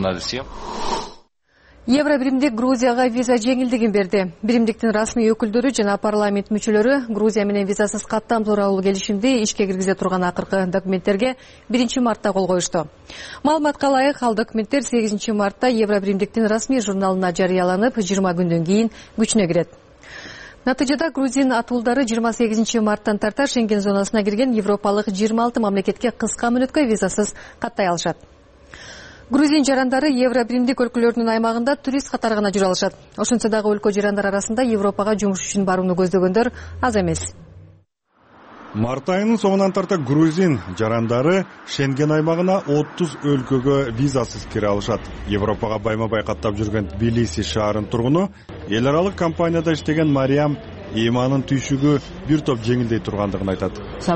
Евробиримдик Грузияга виза жеңилдигин берди. Биримдиктин расмий өкүлдөрү жана парламент мүчөлөрү Грузия менен визасыз каттам тууралуу келишимди ишке киргизе турган акыркы документтерге биринчи мартта кол коюшту. Маалыматка ылайык, ал документтер сегизинчи мартта Евробиримдиктин расмий журналына жарыяланып, жыйырма күндөн кийин күчүнө кирет. Натыйжада грузин атуулдары жыйырма сегизинчи марттан тарта Шенген зонасына кирген европалык жыйырма алты мамлекетке кыска мөөнөткө визасыз каттай алышат. Грузин жарандары Евробиримдик өлкөлөрдүн аймагында турист катары гана жүрө алышат. Ошентсе дагы өлкө жарандар арасында Европага жумуш үчүн барууну көздөгөндөр аз эмес. Март айынын соңунан тарта грузин жарандары Шенген аймагына отуз өлкөгө визасыз кире алышат. Европага байма-бай каттап жүргөн Тбилиси шаарынын тургуну эл аралык компанияда иштеген Мариям эйманын түйшүгү бир топ жеңилдей тургандыгын айтат.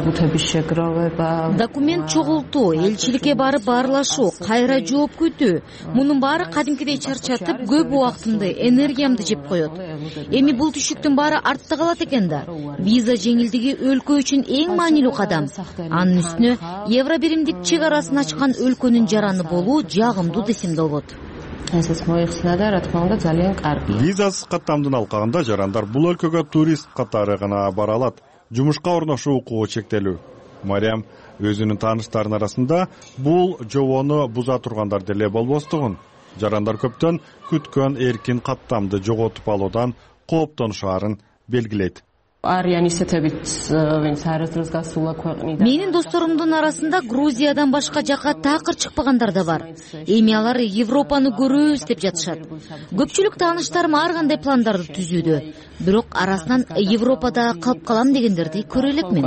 Документ чогултуу, элчиликке барып баарлашуу, кайра жооп күтүү. Мунун баары кадимкидей чарчатып, көп убактымды, энергиямды жеп коет. Эми бул түйшүктүн баары артта калат экен да. Виза жеңилдиги өлкө үчүн эң маанилүү кадам. Анын үстүнө Евробиримдик чек арасын ачкан өлкөнүн жараны болуу жагымдуу десем болот. Визасыз каттамдын алкагында жарандар бул өлкөгө турист катары гана бара алат. Жумушка орношуу укугу чектелүү. Мариям өзүнүн тааныштарынын арасында бул жобону буза тургандар деле болбостугун, жарандар көптөн күткөн эркин каттамды жоготуп алуудан кооптонушаарын белгилейт. Менин досторумдун арасында Грузиядан башка жака такыр чыкпагандар да бар. Эми алар Европаны көрөбүз деп жатышат. Көпчүлүк тааныштарым ар кандай пландарды түзүүдө. Бирок арасынан Европада калып калам дегендерди көрө элекмин.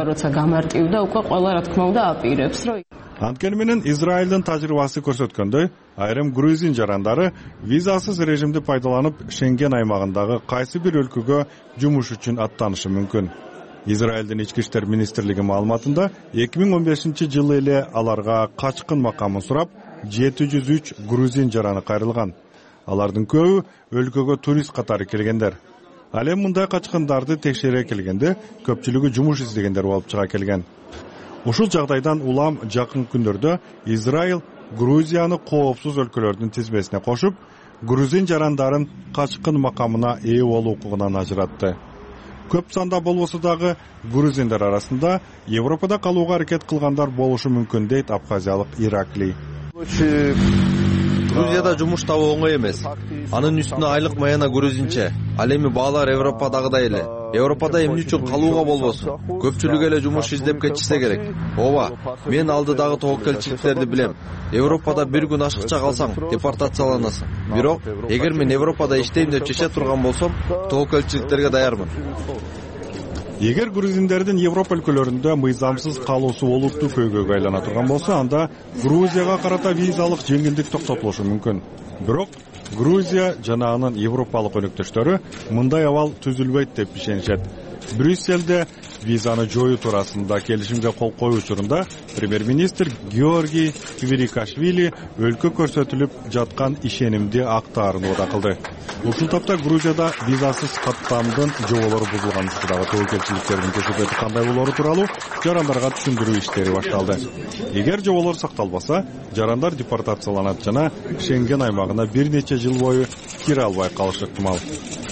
Анткени менен Израилдин тажрыйбасы көрсөткөндөй, айрым грузин жарандары визасыз режимди пайдаланып Шенген аймагындагы кайсы бир өлкөгө жумуш үчүн аттанышы мүмкүн. Израилдин ички иштер министрлиги маалыматында эки миң он бешинчи жылы эле аларга качкын макамын сурап жети жүз үч грузин жараны кайрылган. алардын көбү өлкөгө турист катары келгендер. Ал эми мындай качкындарды текшере келгенде көпчүлүгү жумуш издегендер болуп чыга келген. Ушул жагдайдан улам жакын күндөрдө Израиль Грузияны коопсуз өлкөлөрдүн тизмесине кошуп, грузин жарандарын качкын макамына ээ болуу укугунан ажыратты. Көп санда болбосо дагы грузиндер арасында Европада калууга аракет кылгандар болушу мүмкүн дейт абхазиялык Иракли. Грузияда жумуш табуу оңой эмес. Анын үстүнө айлык маяна грузинче. Ал эми баалар Европадагыдай эле. Европада эмне үчүн калууга болбосун? Көпчүлүк эле жумуш издеп кетишсе керек. Ооба, мен алдыдагы тобокелчиликтерди билем. Европада бир күн ашыкча калсаң, депортацияланасың. Бирок, эгер мен Европада иштейм деп чече турган болсом, тобокелчиликтерге даярмын. Эгер грузиндердин Европа өлкөлөрүндө мыйзамсыз калуусу олуттуу көйгөйгө айлана турган болсо, анда Грузияга карата визалык жеңилдик токтотулушу мүмкүн. Бирок Грузия жана анын европалык өнөктөштөрү мындай абал түзүлбөйт деп ишенишет. Брюсселде визаны жоюу туурасында келишимге кол коюу учурунда премьер-министр Георгий Квирикашвили өлкө көрсөтүлүп жаткан ишенимди актаарын убада кылды. Ушул тапта Грузияда визасыз каттамдын жоболору бузулган учурдагы тобокелчиликтердин көчөтөтү кандай болору тууралуу жарандарга түшүндүрүү иштери башталды. Эгер жоболор сакталбаса, жарандар депортацияланат жана Шенген аймагына бир нече жыл бою кире албай калышы ыктымал.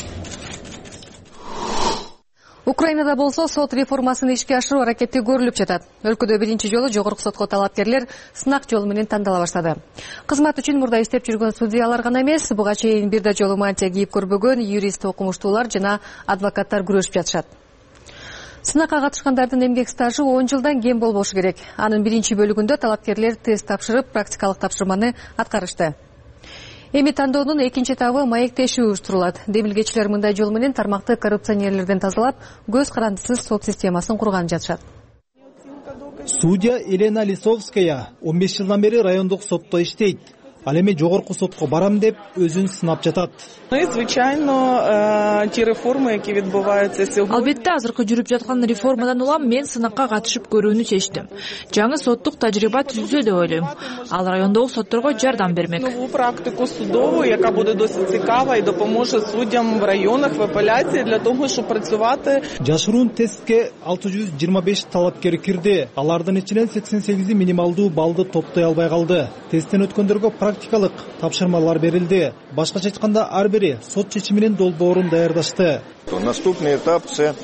Украинада болсо сот реформасын ишке ашыруу аракети көрүлүп жатат. Өлкөдө биринчи жолу жогорку сотко талапкерлер сынак жолу менен тандала баштады. Кызмат үчүн мурда иштеп жүргөн судьялар гана эмес, буга чейин бир да жолу мантия кийип көрбөгөн юрист окумуштуулар жана адвокаттар күрөшүп жатышат. Сынакка катышкандардын эмгек стажы он жылдан кем болбошу керек. Анын биринчи бөлүгүндө талапкерлер тест тапшырып, практикалык тапшырманы аткарышты. Эми тандоонун экинчи этабы маектешүү уюштурулат. Демилгечилер мындай жол менен тармакты коррупционерлерден тазалап, көз карандысыз сот системасын курган жатышат. Судья Елена Лисовская он беш жылдан бери райондук сотто иштейт. Ал эми жогорку сотко барам деп өзүн сынап жатат. Албетте азыркы жүрүп жаткан реформадан улам мен сынакка катышып көрүүнү чечтим. Жаңы соттук тажрыйба түзүлсө деп ойлойм. Ал райондогу сотторго жардам бермек. Практику судову, яка буде досить цікава і допоможе суддям в районах, в апеляції для того, щоб працювати. Жашыруун тестке алты жүз жыйырма беш талапкер кирди. Алардын ичинен сексен сегизи минималдуу баллды топтой албай калды. Тесттен өткөндөргө практикалык тапшырмалар берилди. Башкача айтканда ар бири сот чечиминин долбоорун даярдашты. Наступний етап – це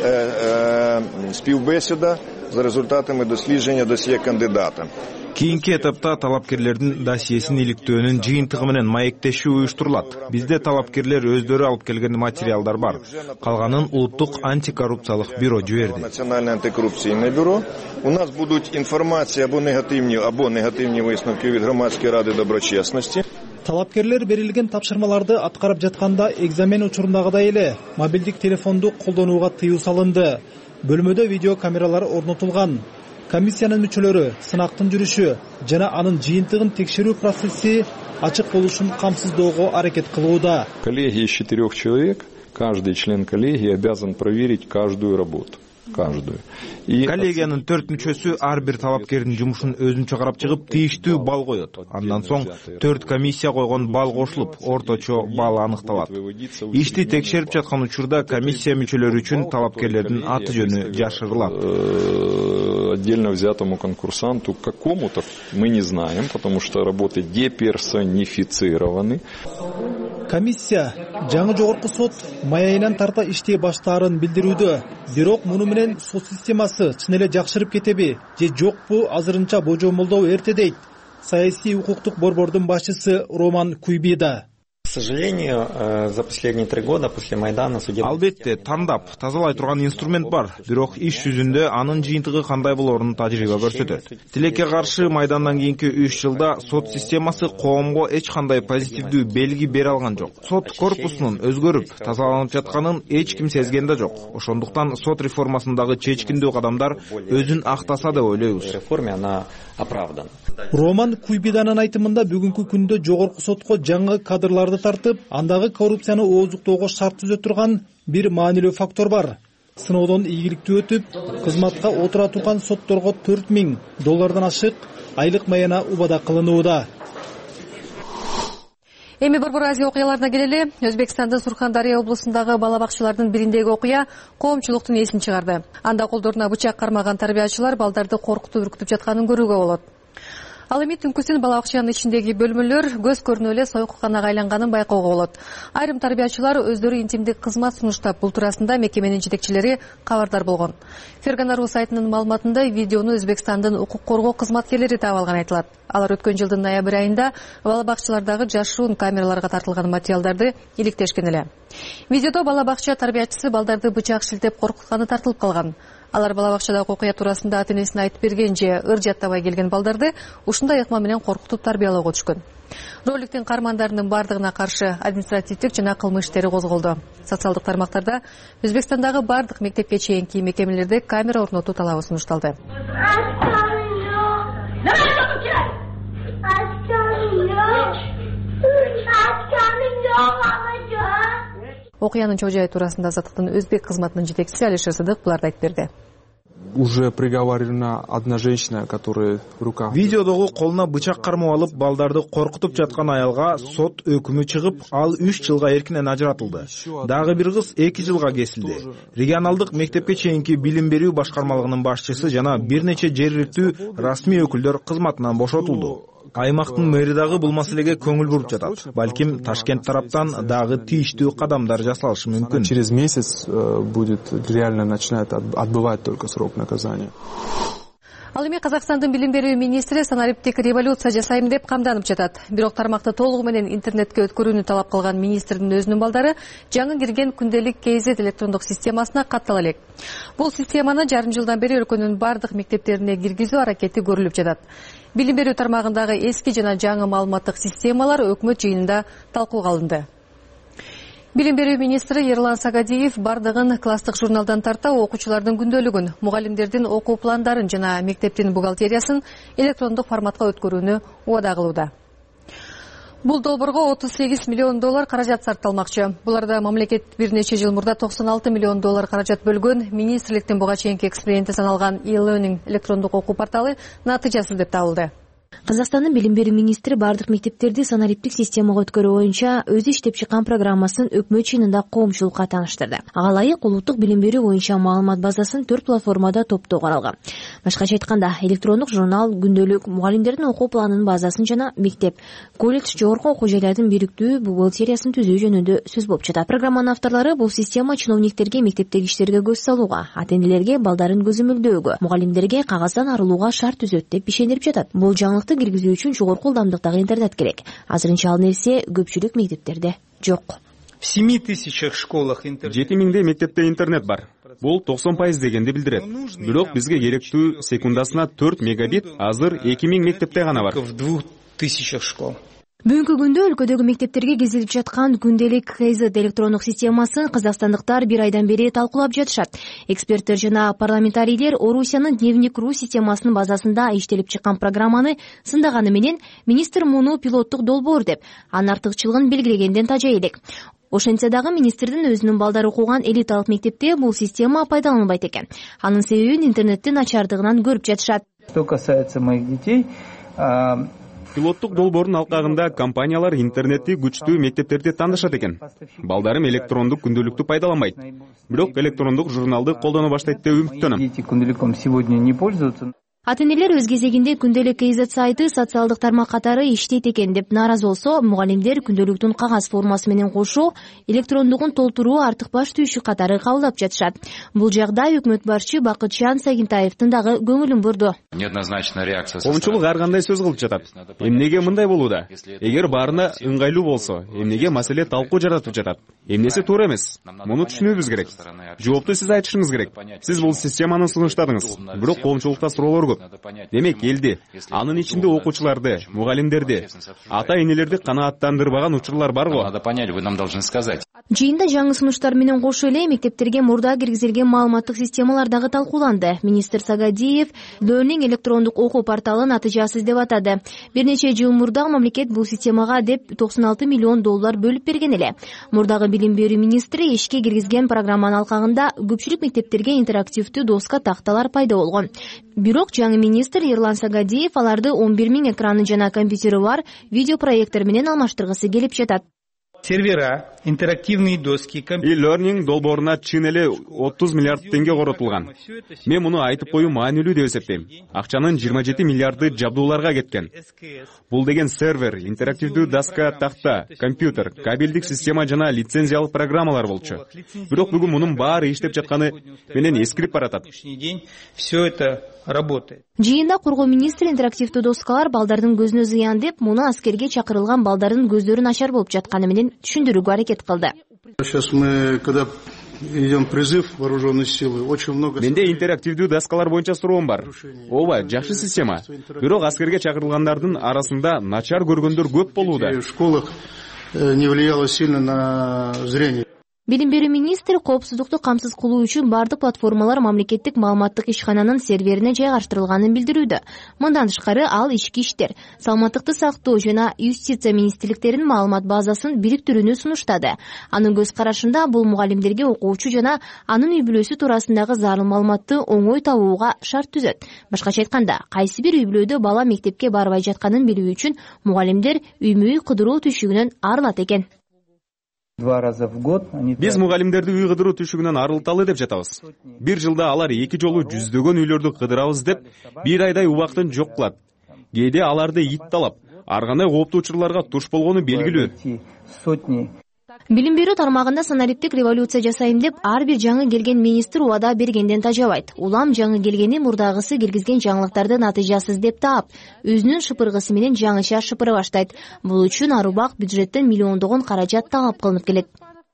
співбесіда за результатами дослідження досьє кандидата. Кийинки этапта талапкерлердин досьесин иликтөөнүн жыйынтыгы менен маектешүү уюштурулат. Бизде талапкерлер өздөрү алып келген материалдар бар. Калганын улуттук антикоррупциялык бюро жиберди. Национальное антикоррупційне бюро. У нас будуть інформація або негативні, або негативні висновки від громадської ради доброчесності. Талапкерлер берилген тапшырмаларды аткарып жатканда экзамен учурундагыдай эле мобилдик телефонду колдонууга тыюу салынды. Бөлмөдө видео камералар орнотулган. Комиссиянын мүчөлөрү сынактын жүрүшү жана анын жыйынтыгын текшерүү процесси ачык болушун камсыздоого аракет кылууда. Коллегия из четырех человек, каждый член коллегии обязан проверить каждую работу. Каждую. Коллегиянын төрт мүчөсү ар бир талапкердин жумушун өзүнчө карап чыгып, тийиштүү балл коет. Андан соң төрт комиссия койгон балл кошулуп, орточо балл аныкталат. Ишти текшерип жаткан учурда комиссия мүчөлөрү үчүн талапкерлердин аты жөнү жашырылат. Отдельно взятому конкурсанту какому-то мы не знаем, потому что работы деперсонифицированы. Комиссия жаңы жогорку сот май айынан тарта иштей баштаарын билдирүүдө. Бирок муну менен сот системасы чын эле жакшырып кетеби же жокпу азырынча божомолдоо эрте дейт саясий укуктук борбордун башчысы Роман Куйбида. К сожалению, за последние три года после Майдана судебный... Албетте, тандап, тазалай турган инструмент бар. Бирок иш жүзүндө анын жыйынтыгы кандай болорун тажрыйба көрсөтөт. Тилекке каршы Майдандан кийинки үч жылда сот системасы коомго эч кандай позитивдүү белги бере алган жок. Сот корпусунун өзгөрүп, тазаланып жатканын эч ким сезген да жок. Ошондуктан сот реформасындагы чечкиндүү кадамдар өзүн актаса деп ойлойбуз. Реформа она оправдана. Роман Куйбиданын айтымында бүгүнкү күндө жогорку сотко жаңы кадрларды тартып, андагы коррупцияны ооздуктоого шарт түзө турган бир маанилүү фактор бар. Сыноодон ийгиликтүү өтүп, кызматка отура турган сотторго төрт миң доллардан ашык айлык маяна убада кылынууда. Эми Борбор Азия окуяларына келели. Өзбекстандын Сурхандария облусундагы бала бакчалардын бириндеги окуя коомчулуктун эсин чыгарды. Анда колдоруна бычак кармаган тарбиячылар балдарды коркутуп үркүтүп жатканын көрүүгө болот. Ал эми түнкүсүн бала бакчанын ичиндеги бөлмөлөр көз көрүнө эле сойкуканага айланганын байкоого болот. Айрым тарбиячылар өздөрү интимдик кызмат сунуштап, бул туурасында мекеменин жетекчилери кабардар болгон. Fergana.ru сайтынын маалыматында видеону Өзбекстандын укук коргоо кызматкерлери таап алган айтылат. Алар өткөн жылдын ноябрь айында бала бакчалардагы жашыруун камераларга тартылган материалдарды иликтешкен эле. Видеодо бала бакча тарбиячысы балдарды бычак шилтеп коркутканы тартылып калган. Алар бала бакчадагы окуя туурасында ата-энесине айтып берген же ыр жаттабай келген балдарды ушундай ыкма менен коркутуп тарбиялоого түшкөн. Роликтин каармандарынын бардыгына каршы административдик жана кылмыш иштери козголду. Социалдык тармактарда Өзбекстандагы бардык мектепке чейинки мекемелерде камера орнотуу талабы сунушталды. Окуянын чоо жайы туурасында Азаттыктын өзбек кызматынын жетекчиси Алишер Сыдык буларды айтып берди. Уже приговорена одна женщина, которая в руках. Видеодогу колуна бычак кармап алып балдарды коркутуп жаткан аялга сот өкүмү чыгып, ал үч жылга эркинен ажыратылды. Дагы бир кыз эки жылга кесилди. Регионалдык мектепке чейинки билим берүү башкармалыгынын башчысы жана бир нече жергиликтүү расмий өкүлдөр кызматынан бошотулду. Аймактын мэри дагы бул маселеге көңүл буруп жатат. Балким Ташкент тараптан дагы тийиштүү кадамдар жасалышы мүмкүн. Через месяц будет реально начинать отбывать только срок наказания. Ал эми Казакстандын билим берүү министри санариптик революция жасайм деп камданып жатат. Бирок тармакты толугу менен интернетке өткөрүүнү талап кылган министрдин өзүнүн балдары жаңы кирген күндөлүк Кз электрондук системасына каттала элек. Бул системаны жарым жылдан бери өлкөнүн бардык мектептерине киргизүү аракети көрүлүп жатат. Билим берүү тармагындагы эски жана жаңы маалыматтык системалар өкмөт жыйынында талкууга алынды. Билим берүү министри Ерлан Сагадиев бардыгын класстык журналдан тарта окуучулардын күндөлүгүн, мугалимдердин окуу пландарын жана мектептин бухгалтериясын электрондук форматка өткөрүүнү убада кылууда. Бул долбоорго отуз сегиз миллион доллар каражат сарпталмакчы. Буларда мамлекет бир нече жыл мурда токсон алты миллион доллар каражат бөлгөн. Министрликтин буга чейинки эксперименти саналган e-learning электрондук окуу порталы натыйжасыз деп табылды. Казакстандын билим берүү министри бардык мектептерди санариптик системага өткөрүү боюнча өзү иштеп чыккан программасын өкмөт чыйынында коомчулукка тааныштырды. Ага ылайык улуттук билим берүү боюнча маалымат базасын төрт платформада топтоо каралган. Башкача айтканда, электрондук журнал, күндөлүк, мугалимдердин окуу планынын базасын жана мектеп, колледж, жогорку окуу жайлардын бириктүү бухгалтериясын түзүү жөнүндө сөз болуп жатат. Программанын авторлору бул система чиновниктерге мектептеги иштерге көз салууга, ата-энелерге балдарын көзөмөлдөөгө, мугалимдерге кагаздан арылууга шарт түзөт деп ишендирип жатат. Бул жаңылыкты киргизүү үчүн жогорку ылдамдыктагы интернет керек. Азырынча ал нерсе көпчүлүк мектептерде жок. жети миңдей мектепте интернет бар. Бул токсон пайыз дегенди билдирет. Бирок бизге керектүү секундасына төрт мегабит азыр эки миң мектепте гана бар. Бүгүнкү күндө өлкөдөгү мектептерге кезилип жаткан күндөлүк Кз электрондук системасын казакстандыктар бир айдан бери талкуулап жатышат. Эксперттер жана парламентарийлер Орусиянын Дневник.ру системасынын базасында иштелип чыккан программаны сындаганы менен министр муну пилоттук долбоор деп, анын артыкчылыгын белгилегенден тажай элек. Ошентсе дагы министрдин өзүнүн балдары окуган элиталык мектепте бул система пайдаланылбайт экен. Анын себебин интернеттин начардыгынан көрүп жатышат. Что касается моих детей, пилоттук долбоордун алкагында компаниялар интернетти күчтүү мектептерди тандашат экен. Балдарым электрондук күндөлүктү пайдаланбайт. Бирок электрондук журналды колдоно баштайт деп үмүттөнөм. Ата-энелер өз кезегинде күндөлүк Кз сайты социалдык тармак катары иштейт экен деп нааразы болсо, мугалимдер күндөлүктүн кагаз формасы менен кошо электрондугун толтуруу артык баш түйүшү катары кабылдап жатышат. Бул жагдай өкмөт башчы Бакытжан Сагинтаевдин дагы көңүлүн бурду. Коомчулук ар кандай сөз кылып жатат. Эмнеге мындай болууда? Эгер баарына ыңгайлуу болсо, эмнеге маселе талкуу жаратып жатат? Эмнеси туура эмес? Муну түшүнүүбүз керек. Жоопту сиз айтышыңыз керек. Сиз бул системаны сунуштадыңыз. Бирок коомчулукта суроолор көп. Демек элди, анын ичинде окуучуларды, мугалимдерди, ата-энелерди канааттандырбаган учурлар барго. Жыйында жаңы сунуштар менен кошо эле мектептерге мурда киргизилген маалыматтык системалар дагы талкууланды. Министр Сагадиев Learning электрондук окуу порталын натыйжасыз деп атады. Бир нече жыл мурда мамлекет бул системага деп токсон алты миллион доллар бөлүп берген эле. Мурдагы билим берүү министри ишке киргизген программанын алкагында көпчүлүк мектептерге интерактивдүү доска такталар пайда болгон. Бирок жаңы министр Эрлан Сагадиев аларды он бир миң экраны жана компьютери бар видеопроектор менен алмаштыргысы келип жатат. Сервера, интерактивный доски, e-learning долбооруна чын эле отуз миллиард теңге коротулган. Мен муну айтып коюу маанилүү деп эсептейм. Акчанын жыйырма жети миллиарды жабдууларга кеткен. Бул деген сервер, интерактивдүү доска, такта, компьютер, кабелдик система жана лицензиялык программалар болчу. Бирок бүгүн мунун баары иштеп жатканы менен эскирип баратат. Все это работает. Жыйында коргоо министри интерактивдүү доскалар балдардын көзүнө зыян деп, муну аскерге чакырылган балдардын көздөрү начар болуп жатканы менен түшүндүрүүгө аракет кылды. Сейчас мы, когда идем призыв вооруженных сил, очень много. Менде интерактивдүү доскалар боюнча суроом бар. Ооба, жакшы система. Бирок аскерге чакырылгандардын арасында начар көргөндөр көп болууда. В школах не влияло сильно на зрение. Билим берүү министри коопсуздукту камсыз кылуу үчүн бардык платформалар мамлекеттик маалыматтык ишкананын серверине жайгаштырылганын билдирүүдө. Мындан тышкары ал ички иштер, саламаттыкты сактоо жана юстиция министрликтеринин маалымат базасын бириктирүүнү сунуштады. Анын көз карашында бул мугалимдерге окуучу жана анын үй бүлөсү туурасындагы зарыл маалыматты оңой табууга шарт түзөт. Башкача айтканда, кайсы бир үй бүлөдө бала мектепке барбай жатканын билүү үчүн мугалимдер үймө үй кыдыруу түшүгүнөн арылат экен. Два раза в год. Биз мугалимдерди үй кыдыруу түшүгүнөн арылталы деп жатабыз. Бир жылда алар эки жолу жүздөгөн үйлөрдү кыдырабыз деп бир айдай убактын жок кылат. Кээде аларды ит талап, ар кандай кооптуу учурларга туш болгону белгилүү. Билим берүү тармагында санариптик революция жасайм деп ар бир жаңы келген министр убада бергенден тажабайт. Улам жаңы келгени мурдагысы киргизген жаңылыктарды натыйжасыз деп таап, өзүнүн шыпыргысы менен жаңыча шыпыра баштайт. Бул үчүн ар убак бюджеттен миллиондогон каражат талап кылынып келет.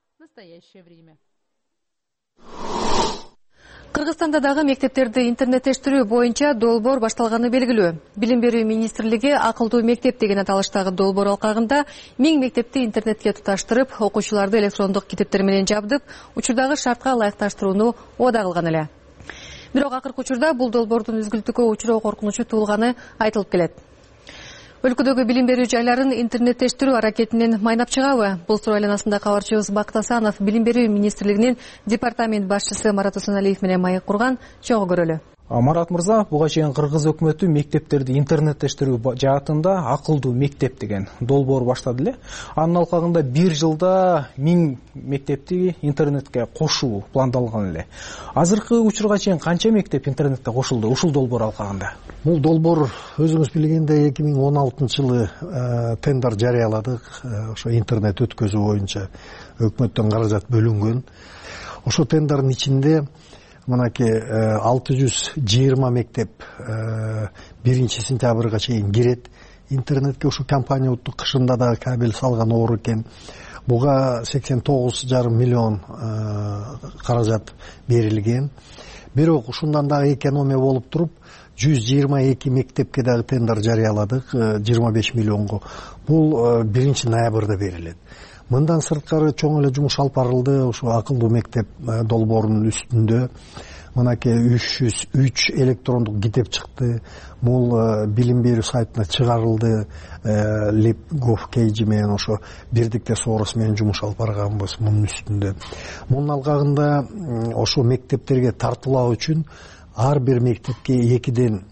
Кыргызстанда дагы мектептерди интернеттештирүү боюнча долбоор башталганы белгилүү. Билим берүү министрлиги акылдуу мектеп деген аталыштагы долбоор алкагында миң мектепти интернетке туташтырып, окуучуларды электрондук китептер менен жабдып, учурдагы шартка ылайыкташтырууну убада кылган эле. Бирок акыркы учурда бул долбоордун үзгүлтүккө учуроо коркунучу туулганы айтылып келет. Өлкөдөгү билим берүү жайларын интернеттештирүү аракетинен майнап чыгабы? Бул суроо айланасында кабарчыбыз Бакыт Асанов билим берүү министрлигинин департамент башчысы Марат Усаналиев менен маек курган. Чогуу көрөлү. Марат мырза, буга чейин кыргыз өкмөтү мектептерди интернеттештирүү жаатында акылдуу мектеп деген долбоор баштады эле. Анын алкагында бир жылда миң мектепти интернетке кошуу пландалган эле. Азыркы учурга чейин канча мектеп интернетке кошулду ушул долбоор алкагында? Бул долбоор өзүңүз билгендей эки миң он алтынчы жылы тендер жарыяладык. Ошо интернет өткөзүү боюнча өкмөттөн каражат бөлүнгөн. Ошо тендердин ичинде мынакей алты жүз жыйырма мектеп биринчи сентябрга чейин кирет интернетке. Ушу компания улуттук кышында да кабель салган оор экен. Буга сексен тогуз жарым миллион каражат берилген. Бирок ушундан дагы экономия болуп туруп жүз жыйырма эки мектепке дагы тендер жарыяладык жыйырма беш миллионго. Бул биринчи ноябрда берилет. Мындан сырткары чоң эле жумуш алып барылды. Ушу акылдуу мектеп долбоорунун үстүндө мынакей үч жүз үч электрондук китеп чыкты. Бул билим берүү сайтына чыгарылды. Лип.гов кейжи менен ошо бирдикте соорус менен жумуш алып барганбыз мунун үстүндө. Мунун алкагында ошо мектептерге тартуулоо үчүн ар бир мектепке экиден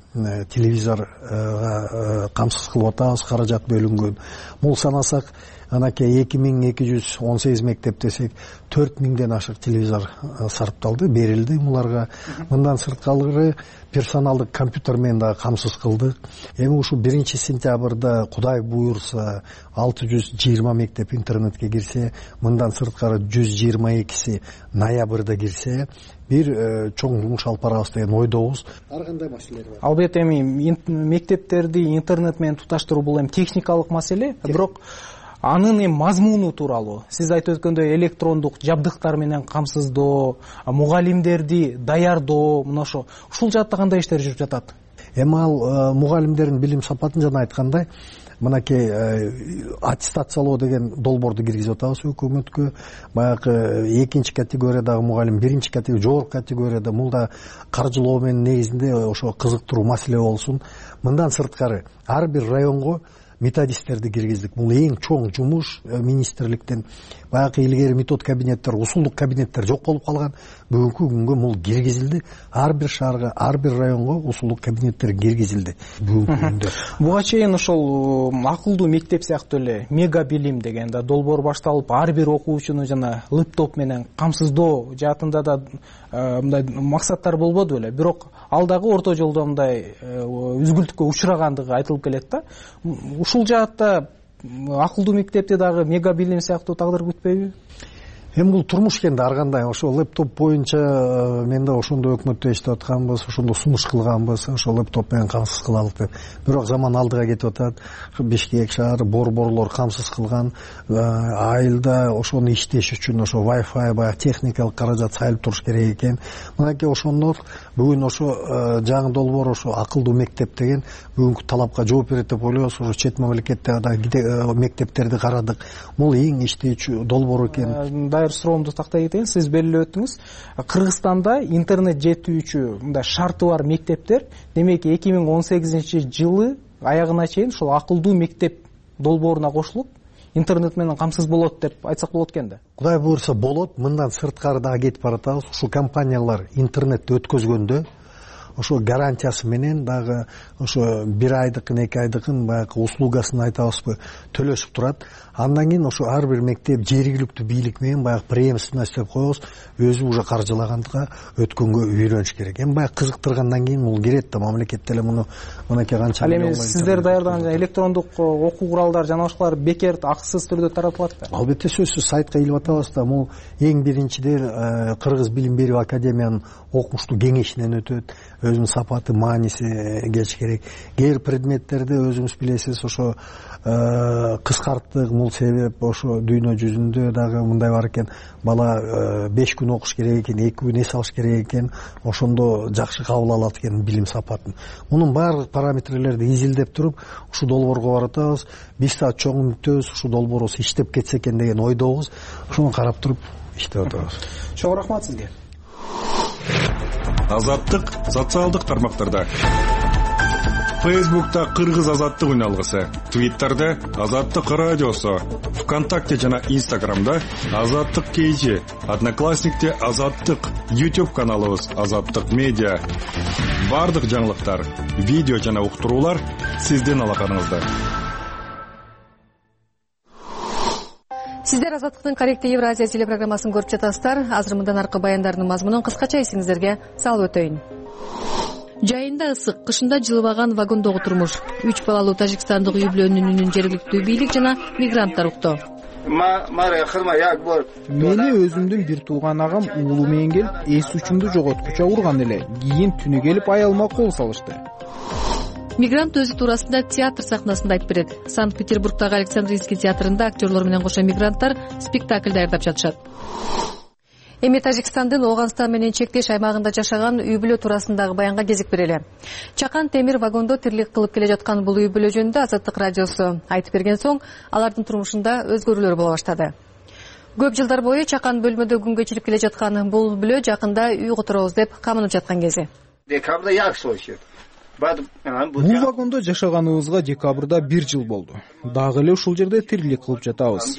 телевизорго камсыз кылып атабыз, каражат бөлүнгөн. Бул санасак анакей эки миң эки жүз он сегиз мектеп десек төрт миңден ашык телевизор сарпталды, берилди буларга. Мындан сырткары персоналдык компьютер менен дагы камсыз кылдык. Эми ушу биринчи сентябрда Кудай буйрса алты жүз жыйырма мектеп интернетке кирсе, мындан сырткары жүз жыйырма экиси ноябрда кирсе, бир чоң жумуш алып барабыз деген ойдобуз. Ар кандай маселелер бар? Албетте эми мектептерди интернет менен туташтыруу бул эми техникалык маселе, бирок анын эми мазмуну тууралуу сиз айтып өткөндөй электрондук жабдыктар менен камсыздоо, мугалимдерди даярдоо, мына ошо ушул жаатта кандай иштер жүрүп жатат? Эми ал мугалимдердин билим сапатын жана айткандай мынакей аттестациялоо деген долбоорду киргизип атабыз өкмөткө. Баягы экинчи категориядагы мугалим, биринчи категория, жогорку категорияда бул да каржылоо менен негизинде ошо кызыктыруу маселе болсун. Мындан сырткары ар бир районго методисттерди киргиздик. Бул эң чоң жумуш министрликтен. Баягы илгери метод кабинеттер, усулдук кабинеттер жок болуп калган. Бүгүнкү күнгө бул киргизилди. Ар бир шаарга, ар бир районго усулдук кабинеттер киргизилди бүгүнкү күндө. Буга чейин ошол акылдуу мектеп сыяктуу эле мега билим деген да долбоор башталып, ар бир окуучуну жана лэптоп менен камсыздоо жаатында да мындай максаттар болбоду беле. Бирок ал дагы орто жолдо мындай үзгүлтүккө учурагандыгы айтылып келет да. Ушул жаатта акылдуу мектепти дагы мега билим сыяктуу тагдыр күтпөйбү? Эми бул турмуш экен да ар кандай. Ошо лэптоп боюнча мен да ошондо өкмөттө иштеп атканбыз, ошондо сунуш кылганбыз, ошо лэптоп менен камсыз кылалык деп. Бирок заман алдыга кетип атат. Бишкек шаары борборлор камсыз кылган. Айылда ошону иштеш үчүн ошо Wi-Fi баягы техникалык каражат сайылып туруш керек экен. Мынакей ошондо бүгүн ошо жаңы долбоор ошо акылдуу мектеп деген бүгүнкү талапка жооп берет деп ойлойбуз. Ошо чет мамлекетте да мектептерди карадык. Бул эң иштечү долбоор экен. Дайыр суроомду тактай кетейин. Сиз белгилеп өттүңүз. Кыргызстанда интернет жетүүчү мындай шарты бар мектептер, демек эки миң он сегизинчи жылы аягына чейин ушул акылдуу мектеп долбооруна кошулуп, интернет менен камсыз болот деп айтсак болот экен да. Кудай буйрса болот. Мындан сырткары дагы кетип баратабыз. Ушул компаниялар интернетти өткөзгөндө ошо гарантиясы менен дагы ошо бир айдыкын, эки айдыкын баягы услугасын айтабызбы төлөшүп турат. Андан кийин ошо ар бир мектеп жергиликтүү бийлик менен баягы преемственность деп коебуз, өзү уже каржылаганга өткөнгө үйрөнүш керек. Эми баягы кызыктыргандан кийин бул кирет да, мамлекет деле муну мынакей канча. Ал эми сиздер даярдаган электрондук окуу куралдар жана ошолор бекер акысыз түрдө таратылат да? Албетте сөзсүз сайтка илип атабыз да. Бул эң биринчиден Кыргыз билим берүү академиянын окумуштуу кеңешинен өтөт. Өзүнүн сапаты, мааниси келиш керек. Кээ бир предметтерди өзүңүз билесиз, ошо кыскарттык. Бул себеп ошо дүйнө жүзүндө дагы мындай бар экен. Бала беш күн окуш керек экен, эки күн эс алыш керек экен. Ошондо жакшы кабыл алат экен билим сапатын. Мунун баардык параметрлерди изилдеп туруп, ушу долбоорго баратабыз. Биз да чоң үмүттөбүз, ушу долбоорубуз иштеп кетсе экен деген ойдобуз. Ошону карап туруп иштеп атабыз. Чоң рахмат сизге. Азаттык социалдык тармактарда. Фейсбукта Кыргыз азаттык үналгысы, Твиттерде Азаттык радиосу, ВКонтакте жана Инстаграмда Азаттык кейжи, Одноклассникте Азаттык, YouTube каналыбыз Азаттык медиа. Бардык жаңылыктар, видео жана уктуруулар сиздин алаканыңызда. Сиздер Азаттыктын корректи Евразия телепрограммасын көрүп жатасыздар. Азыр мындан аркы баяндардын мазмунун кыскача эсиңиздерге салып өтөйүн. Жайында ысык, кышында жылыбаган вагондогу турмуш. Үч балалуу тажикстандык үй бүлөнүн үнүн жергиликтүү бийлик жана мигранттар укту. Мени өзүмдүн бир тууган агам уулу менен келип, эс учумду жоготкуча урган эле. Кийин түнү келип аялыма кол салышты. Мигрант өзү туурасында театр сахнасында айтып берет. Санкт-Петербургдагы Александрийский театрында актерлор менен кошо мигранттар спектакль даярдап жатышат. Эми Тажикстандын Ооганстан менен чектеш аймагында жашаган үй бүлө туурасындагы баянга кезек берели. Чакан темир вагондо тирлик кылып келе жаткан бул үй бүлө жөнүндө Азаттык радиосу айтып берген соң, алардын турмушунда өзгөрүүлөр боло баштады. Көп жылдар бою чакан бөлмөдө күн кечирип келе жаткан бул бүлө жакында үй которобуз деп камынып жаткан кези. Бул вагондо жашаганыбызга декабрда бир жыл болду. Дагы эле ушул жерде тирлик кылып жатабыз.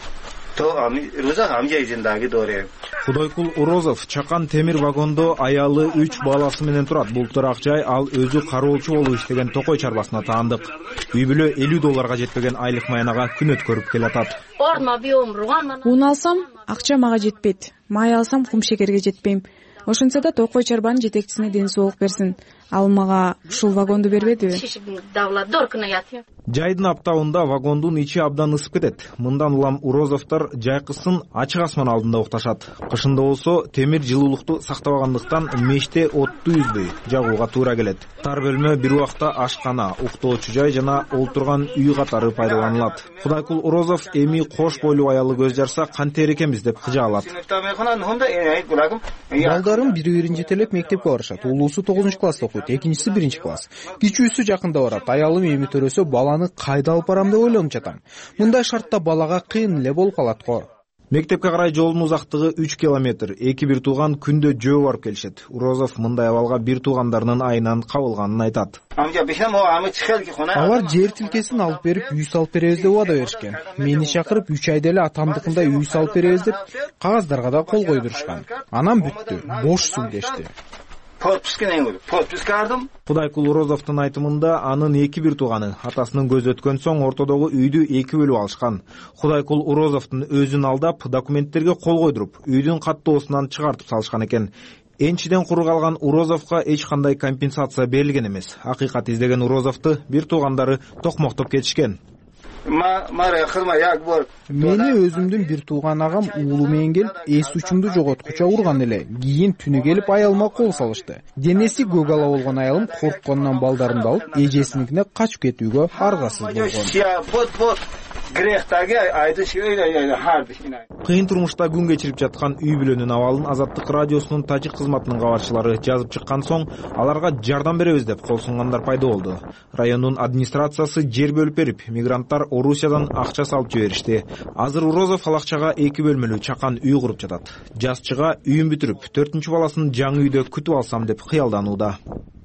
Кудойкул Урозов чакан темир вагондо аялы үч баласы менен турат. Бултур Акжай ал өзү кароолчу болуп иштеген токой чарбасына таандык. Үй бүлө элүү долларга жетпеген айлык маянага күн өткөрүп келатат. Ун алсам, акча мага жетпейт. Май алсам, кумшекерге жетпейм. Ошентсе да токой чарбанын жетекчисине ден соолук берсин. Ал мага ушул вагонду бербедиби? Жайдын аптабында вагондун ичи абдан ысып кетет. Мындан улам Урозовдор жайкысын ачык асман алдында укташат. Кышында болсо темир жылуулукту сактабагандыктан меште отту үзбөй жагууга туура келет. Тар бөлмө бир убакта ашкана, уктоочу жай жана олтурган үй катары пайдаланылат. Кудайкул Урозов эми кош бойлуу аялы көз жарса кантер экенбиз деп кыжаалат. Балдарым бири-бирин жетелеп мектепке барышат. Улуусу тогузунчу класста окуйт, экинчиси биринчи класс. Кичүүсү жакында барат. Аялым эми төрөсө баланы кайда алып барам деп ойлонуп жатам. Мындай шартта балага кыйын эле болуп калат го. Мектепке карай жолдун узактыгы үч километр. Эки бир тууган күндө жөө барып келишет. Урозов мындай абалга бир туугандарынын айынан кабылганын айтат. Алар жер тилкесин алып берип, үй салып беребиз деп убада беришкен. Мени чакырып үч айда эле атамдыкындай үй салып беребиз деп кагаздарга да кол койдурушкан. Анан бүттү, бош сүйлөштү. Кудайкул Урозовдун айтымында анын эки бир тууганы атасынын көзү өткөн соң ортодогу үйдү эки бөлүп алышкан. Кудайкул Урозовдун өзүн алдап, документтерге кол койдуруп, үйдүн каттоосунан чыгартып салышкан экен. Энчиден куру калган Урозовго эч кандай компенсация берилген эмес. Акыйкат издеген Урозовду бир туугандары токмоктоп кетишкен. Мени өзүмдүн бир тууган агам уулу менен келип, эс учумду жоготкуча урган эле. Кийин түнү келип аялыма кол салышты. Денеси көк ала болгон аялым коркконунан балдарымды алып, эжесиникине качып кетүүгө аргасыз болгон. Кыйын турмушта күн кечирип жаткан үй бүлөнүн абалын Азаттык радиосунун тажик кызматынын кабарчылары жазып чыккан соң, аларга жардам беребиз деп кол сунгандар пайда болду. Райондун администрациясы жер бөлүп берип, мигранттар Орусиядан акча салып жиберишти. Азыр Урозов ал акчага эки бөлмөлүү чакан үй куруп жатат. Жазчыга үйүн бүтүрүп, төртүнчү баласын жаңы үйдө күтүп алсам деп кыялданууда.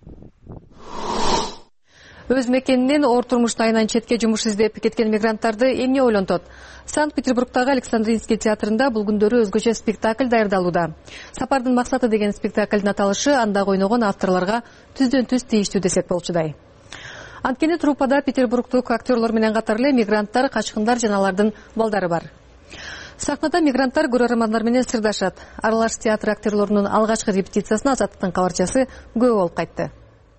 Өз мекенинен оор турмуштун айынан четке жумуш издеп кеткен мигранттарды эмне ойлонтот? Санкт-Петербургдагы Александринский театрында бул күндөрү өзгөчө спектакль даярдалууда. Сапардын максаты деген спектаклдин аталышы андагы ойногон авторлорго түздөн түз тийиштүү десек болчудай. Анткени труппада петербургдук актерлор менен катар эле мигранттар, качкындар жана алардын балдары бар. Сахнада мигранттар көрөрмандар менен сырдашат. Аралаш театр актерлорунун алгачкы репетициясына Азаттыктын кабарчасы күбө болуп кайтты.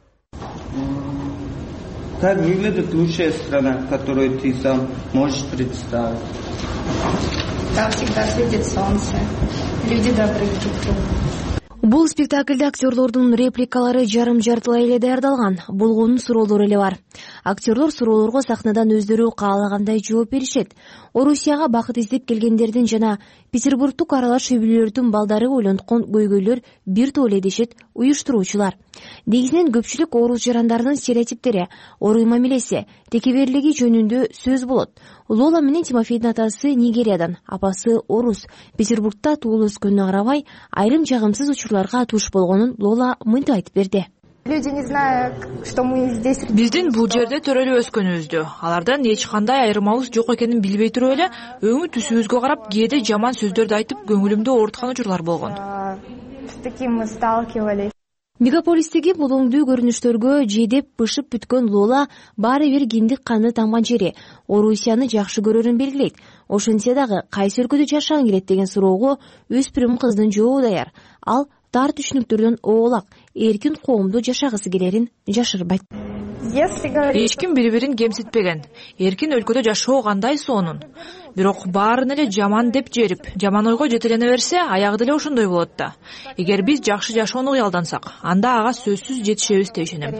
Как выглядит лучшая страна, которую ты сам можешь представить? Там всегда светит солнце. Люди добрые друг. Бул спектакльде актерлордун репликалары жарым-жартылай эле даярдалган. Болгонун суроолору эле бар. Актерлор суроолорго сахнадан өздөрү каалагандай жооп беришет. Орусияга бакыт издеп келгендердин жана Петербургдук аралаш үй бүлөлөрдүн балдары ойлонткон көйгөйлөр бир топ эле дешет уюштуруучулар. Негизинен көпчүлүк орус жарандардын стереотиптери, оруй мамилеси, текеберлиги жөнүндө сөз болот. Лола менен Тимофейдин атасы Нигериядан, апасы орус. Петербургда туулуп өскөнүнө карабай, айрым жагымсыз учурларга туш болгонун Лола мынтип айтып берди. Люди не знают, что мы здесь. Биздин бул жерде төрөлүп өскөнүбүздү. Алардан эч кандай айырмабыз жок экенин билбей туруп эле, өңү түсүбүзгө карап кээде жаман сөздөрдү айтып, көңүлүмдү ооруткан учурлар болгон. С таким мы сталкивались. Мегаполистеги булуңдуу көрүнүштөргө жедеп бышып бүткөн Лола баары бир киндик канды тамган жери, Орусияны жакшы көрөрүн белгилейт. Ошентсе дагы кайсы өлкөдө жашагың келет деген суроого өспүрүм кыздын жообу даяр. Ал тар түшүнүктөрдөн оолак, эркин коомдо жашагысы келерин жашырбайт. Эч ким бири-бирин кемситпеген. Эркин өлкөдө жашоо кандай сонун. Бирок баарын эле жаман деп жерип, жаман ойго жетелене берсе, аягы деле ошондой болот да. Эгер биз жакшы жашоону уялдансак, анда ага сөзсүз жетишебиз деп ишенем.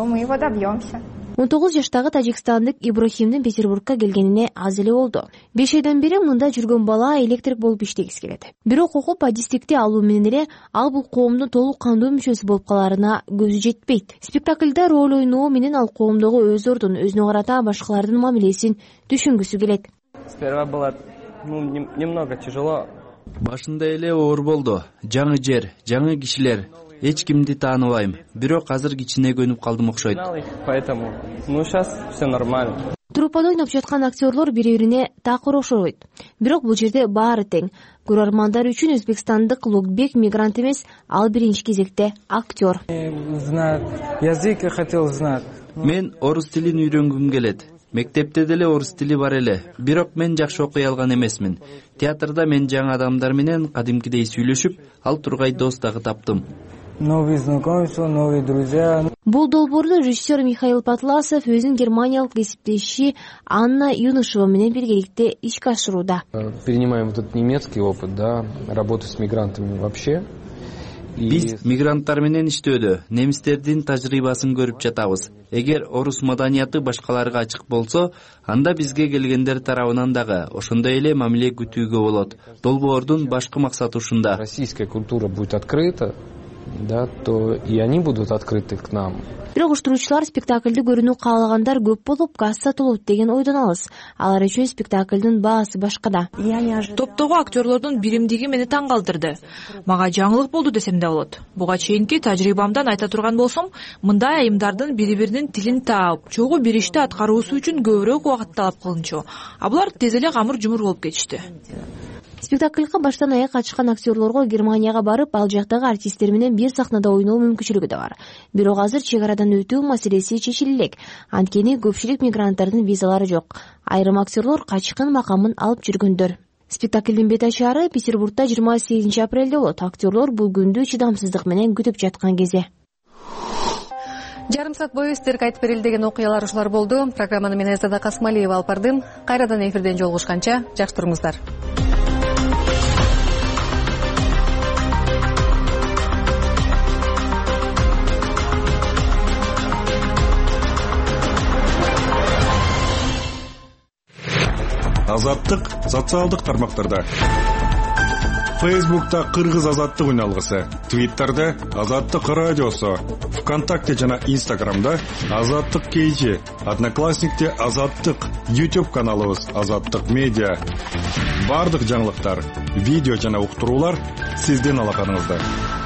он тогуз жаштагы тажикстандык Иброхимдин Петербургка келгенине аз эле болду. беш айдан бери мында жүргөн бала электрик болуп иштегиси келет. Бирок окуп адистикти алуу менен эле ал бул коомдун толук кандуу мүчөсү болуп калаарына көзү жетпейт. Спектакльда роль ойноо менен ал коомдогу өз ордун, өзүнө карата башкалардын мамилесин түшүнгүсү келет. Сперва было немного тяжело. Башында эле оор болду. Жаңы жер, жаңы кишилер. Эч кимди тааныбайм. Бирок азыр кичине көнүп калдым окшойт. Поэтому, ну сейчас все нормально. Труппада ойноп жаткан актерлор бири-бирине такыр окшойт. Бирок бул жерде баары тең. Көрөрмандар үчүн өзбекстандык Лукбек мигрант эмес, ал биринчи кезекте актер. Язык хотел знать. Мен орус тилин үйрөнгүм келет. Мектепте деле орус тили бар эле. Бирок мен жакшы окуй алган эмесмин. Театрда мен жаңы адамдар менен кадимкидей сүйлөшүп, ал тургай дос дагы таптым. Новые знакомства, новые друзья. Бул долбоорду режиссер Михаил Патласов өзүнүн германиялык кесиптеши Анна Юнышева менен биргеликте ишке ашырууда. Перенимаем этот немецкий опыт, да, работы с мигрантами вообще. Биз мигранттар менен иштөөдө немистердин тажрыйбасын көрүп жатабыз. Эгер орус маданияты башкаларга ачык болсо, анда бизге келгендер тарабынан дагы ошондой эле мамиле күтүүгө болот. Долбоордун башкы максаты ушунда. Российская культура будет открыта, да, то и они будут открыты к нам. Бирок бирок уштуруучулар спектакльди көрүүнү каалагандар көп болуп газ сатылат деген ойдон алыс. Алар үчүн спектаклдын баасы башкада. Топтогу актерлордун биримдиги мени таң калтырды. Мага жаңылык болду десем да болот. Буга чейинки тажрыйбамдан айта турган болсом, мындай айымдардын бири-биринин тилин таап, чогуу бир ишти аткаруусу үчүн көбүрөөк убакыт талап кылынчу. А булар тез эле камыр жумур болуп кетишти. Спектакльга баштан аяк катышкан актерлорго Германияга барып, ал жактагы артисттер менен бир сахнада ойноо мүмкүнчүлүгү да бар. Бирок азыр чек арадан өтүү маселеси чечиле элек. Анткени көпчүлүк мигранттардын визалары жок. Айрым актерлор качкын макамын алып жүргөндөр. Спектаклдин бет ачаары Петербургда жыйырма сегизинчи апрелде болот. Актерлор бул күндү чыдамсыздык менен күтүп жаткан кезде. Жарым саат бою сиздерге айтып берилдеген окуялар ушулар болду. Программаны мен Азада Касмалиева алып бардым. Кайрадан эфирден жолугушканча жакшы туруңуздар. Азаттык социалдык тармактарда. Фейсбукта Кыргыз азаттык үналгысы, Твиттерде Азаттык радиосу, ВКонтакте жана Инстаграмда Азаттык кейжи, Одноклассникте Азаттык, YouTube каналыбыз Азаттык медиа. Бардык жаңылыктар, видео жана уктуруулар сиздин алаканыңызда.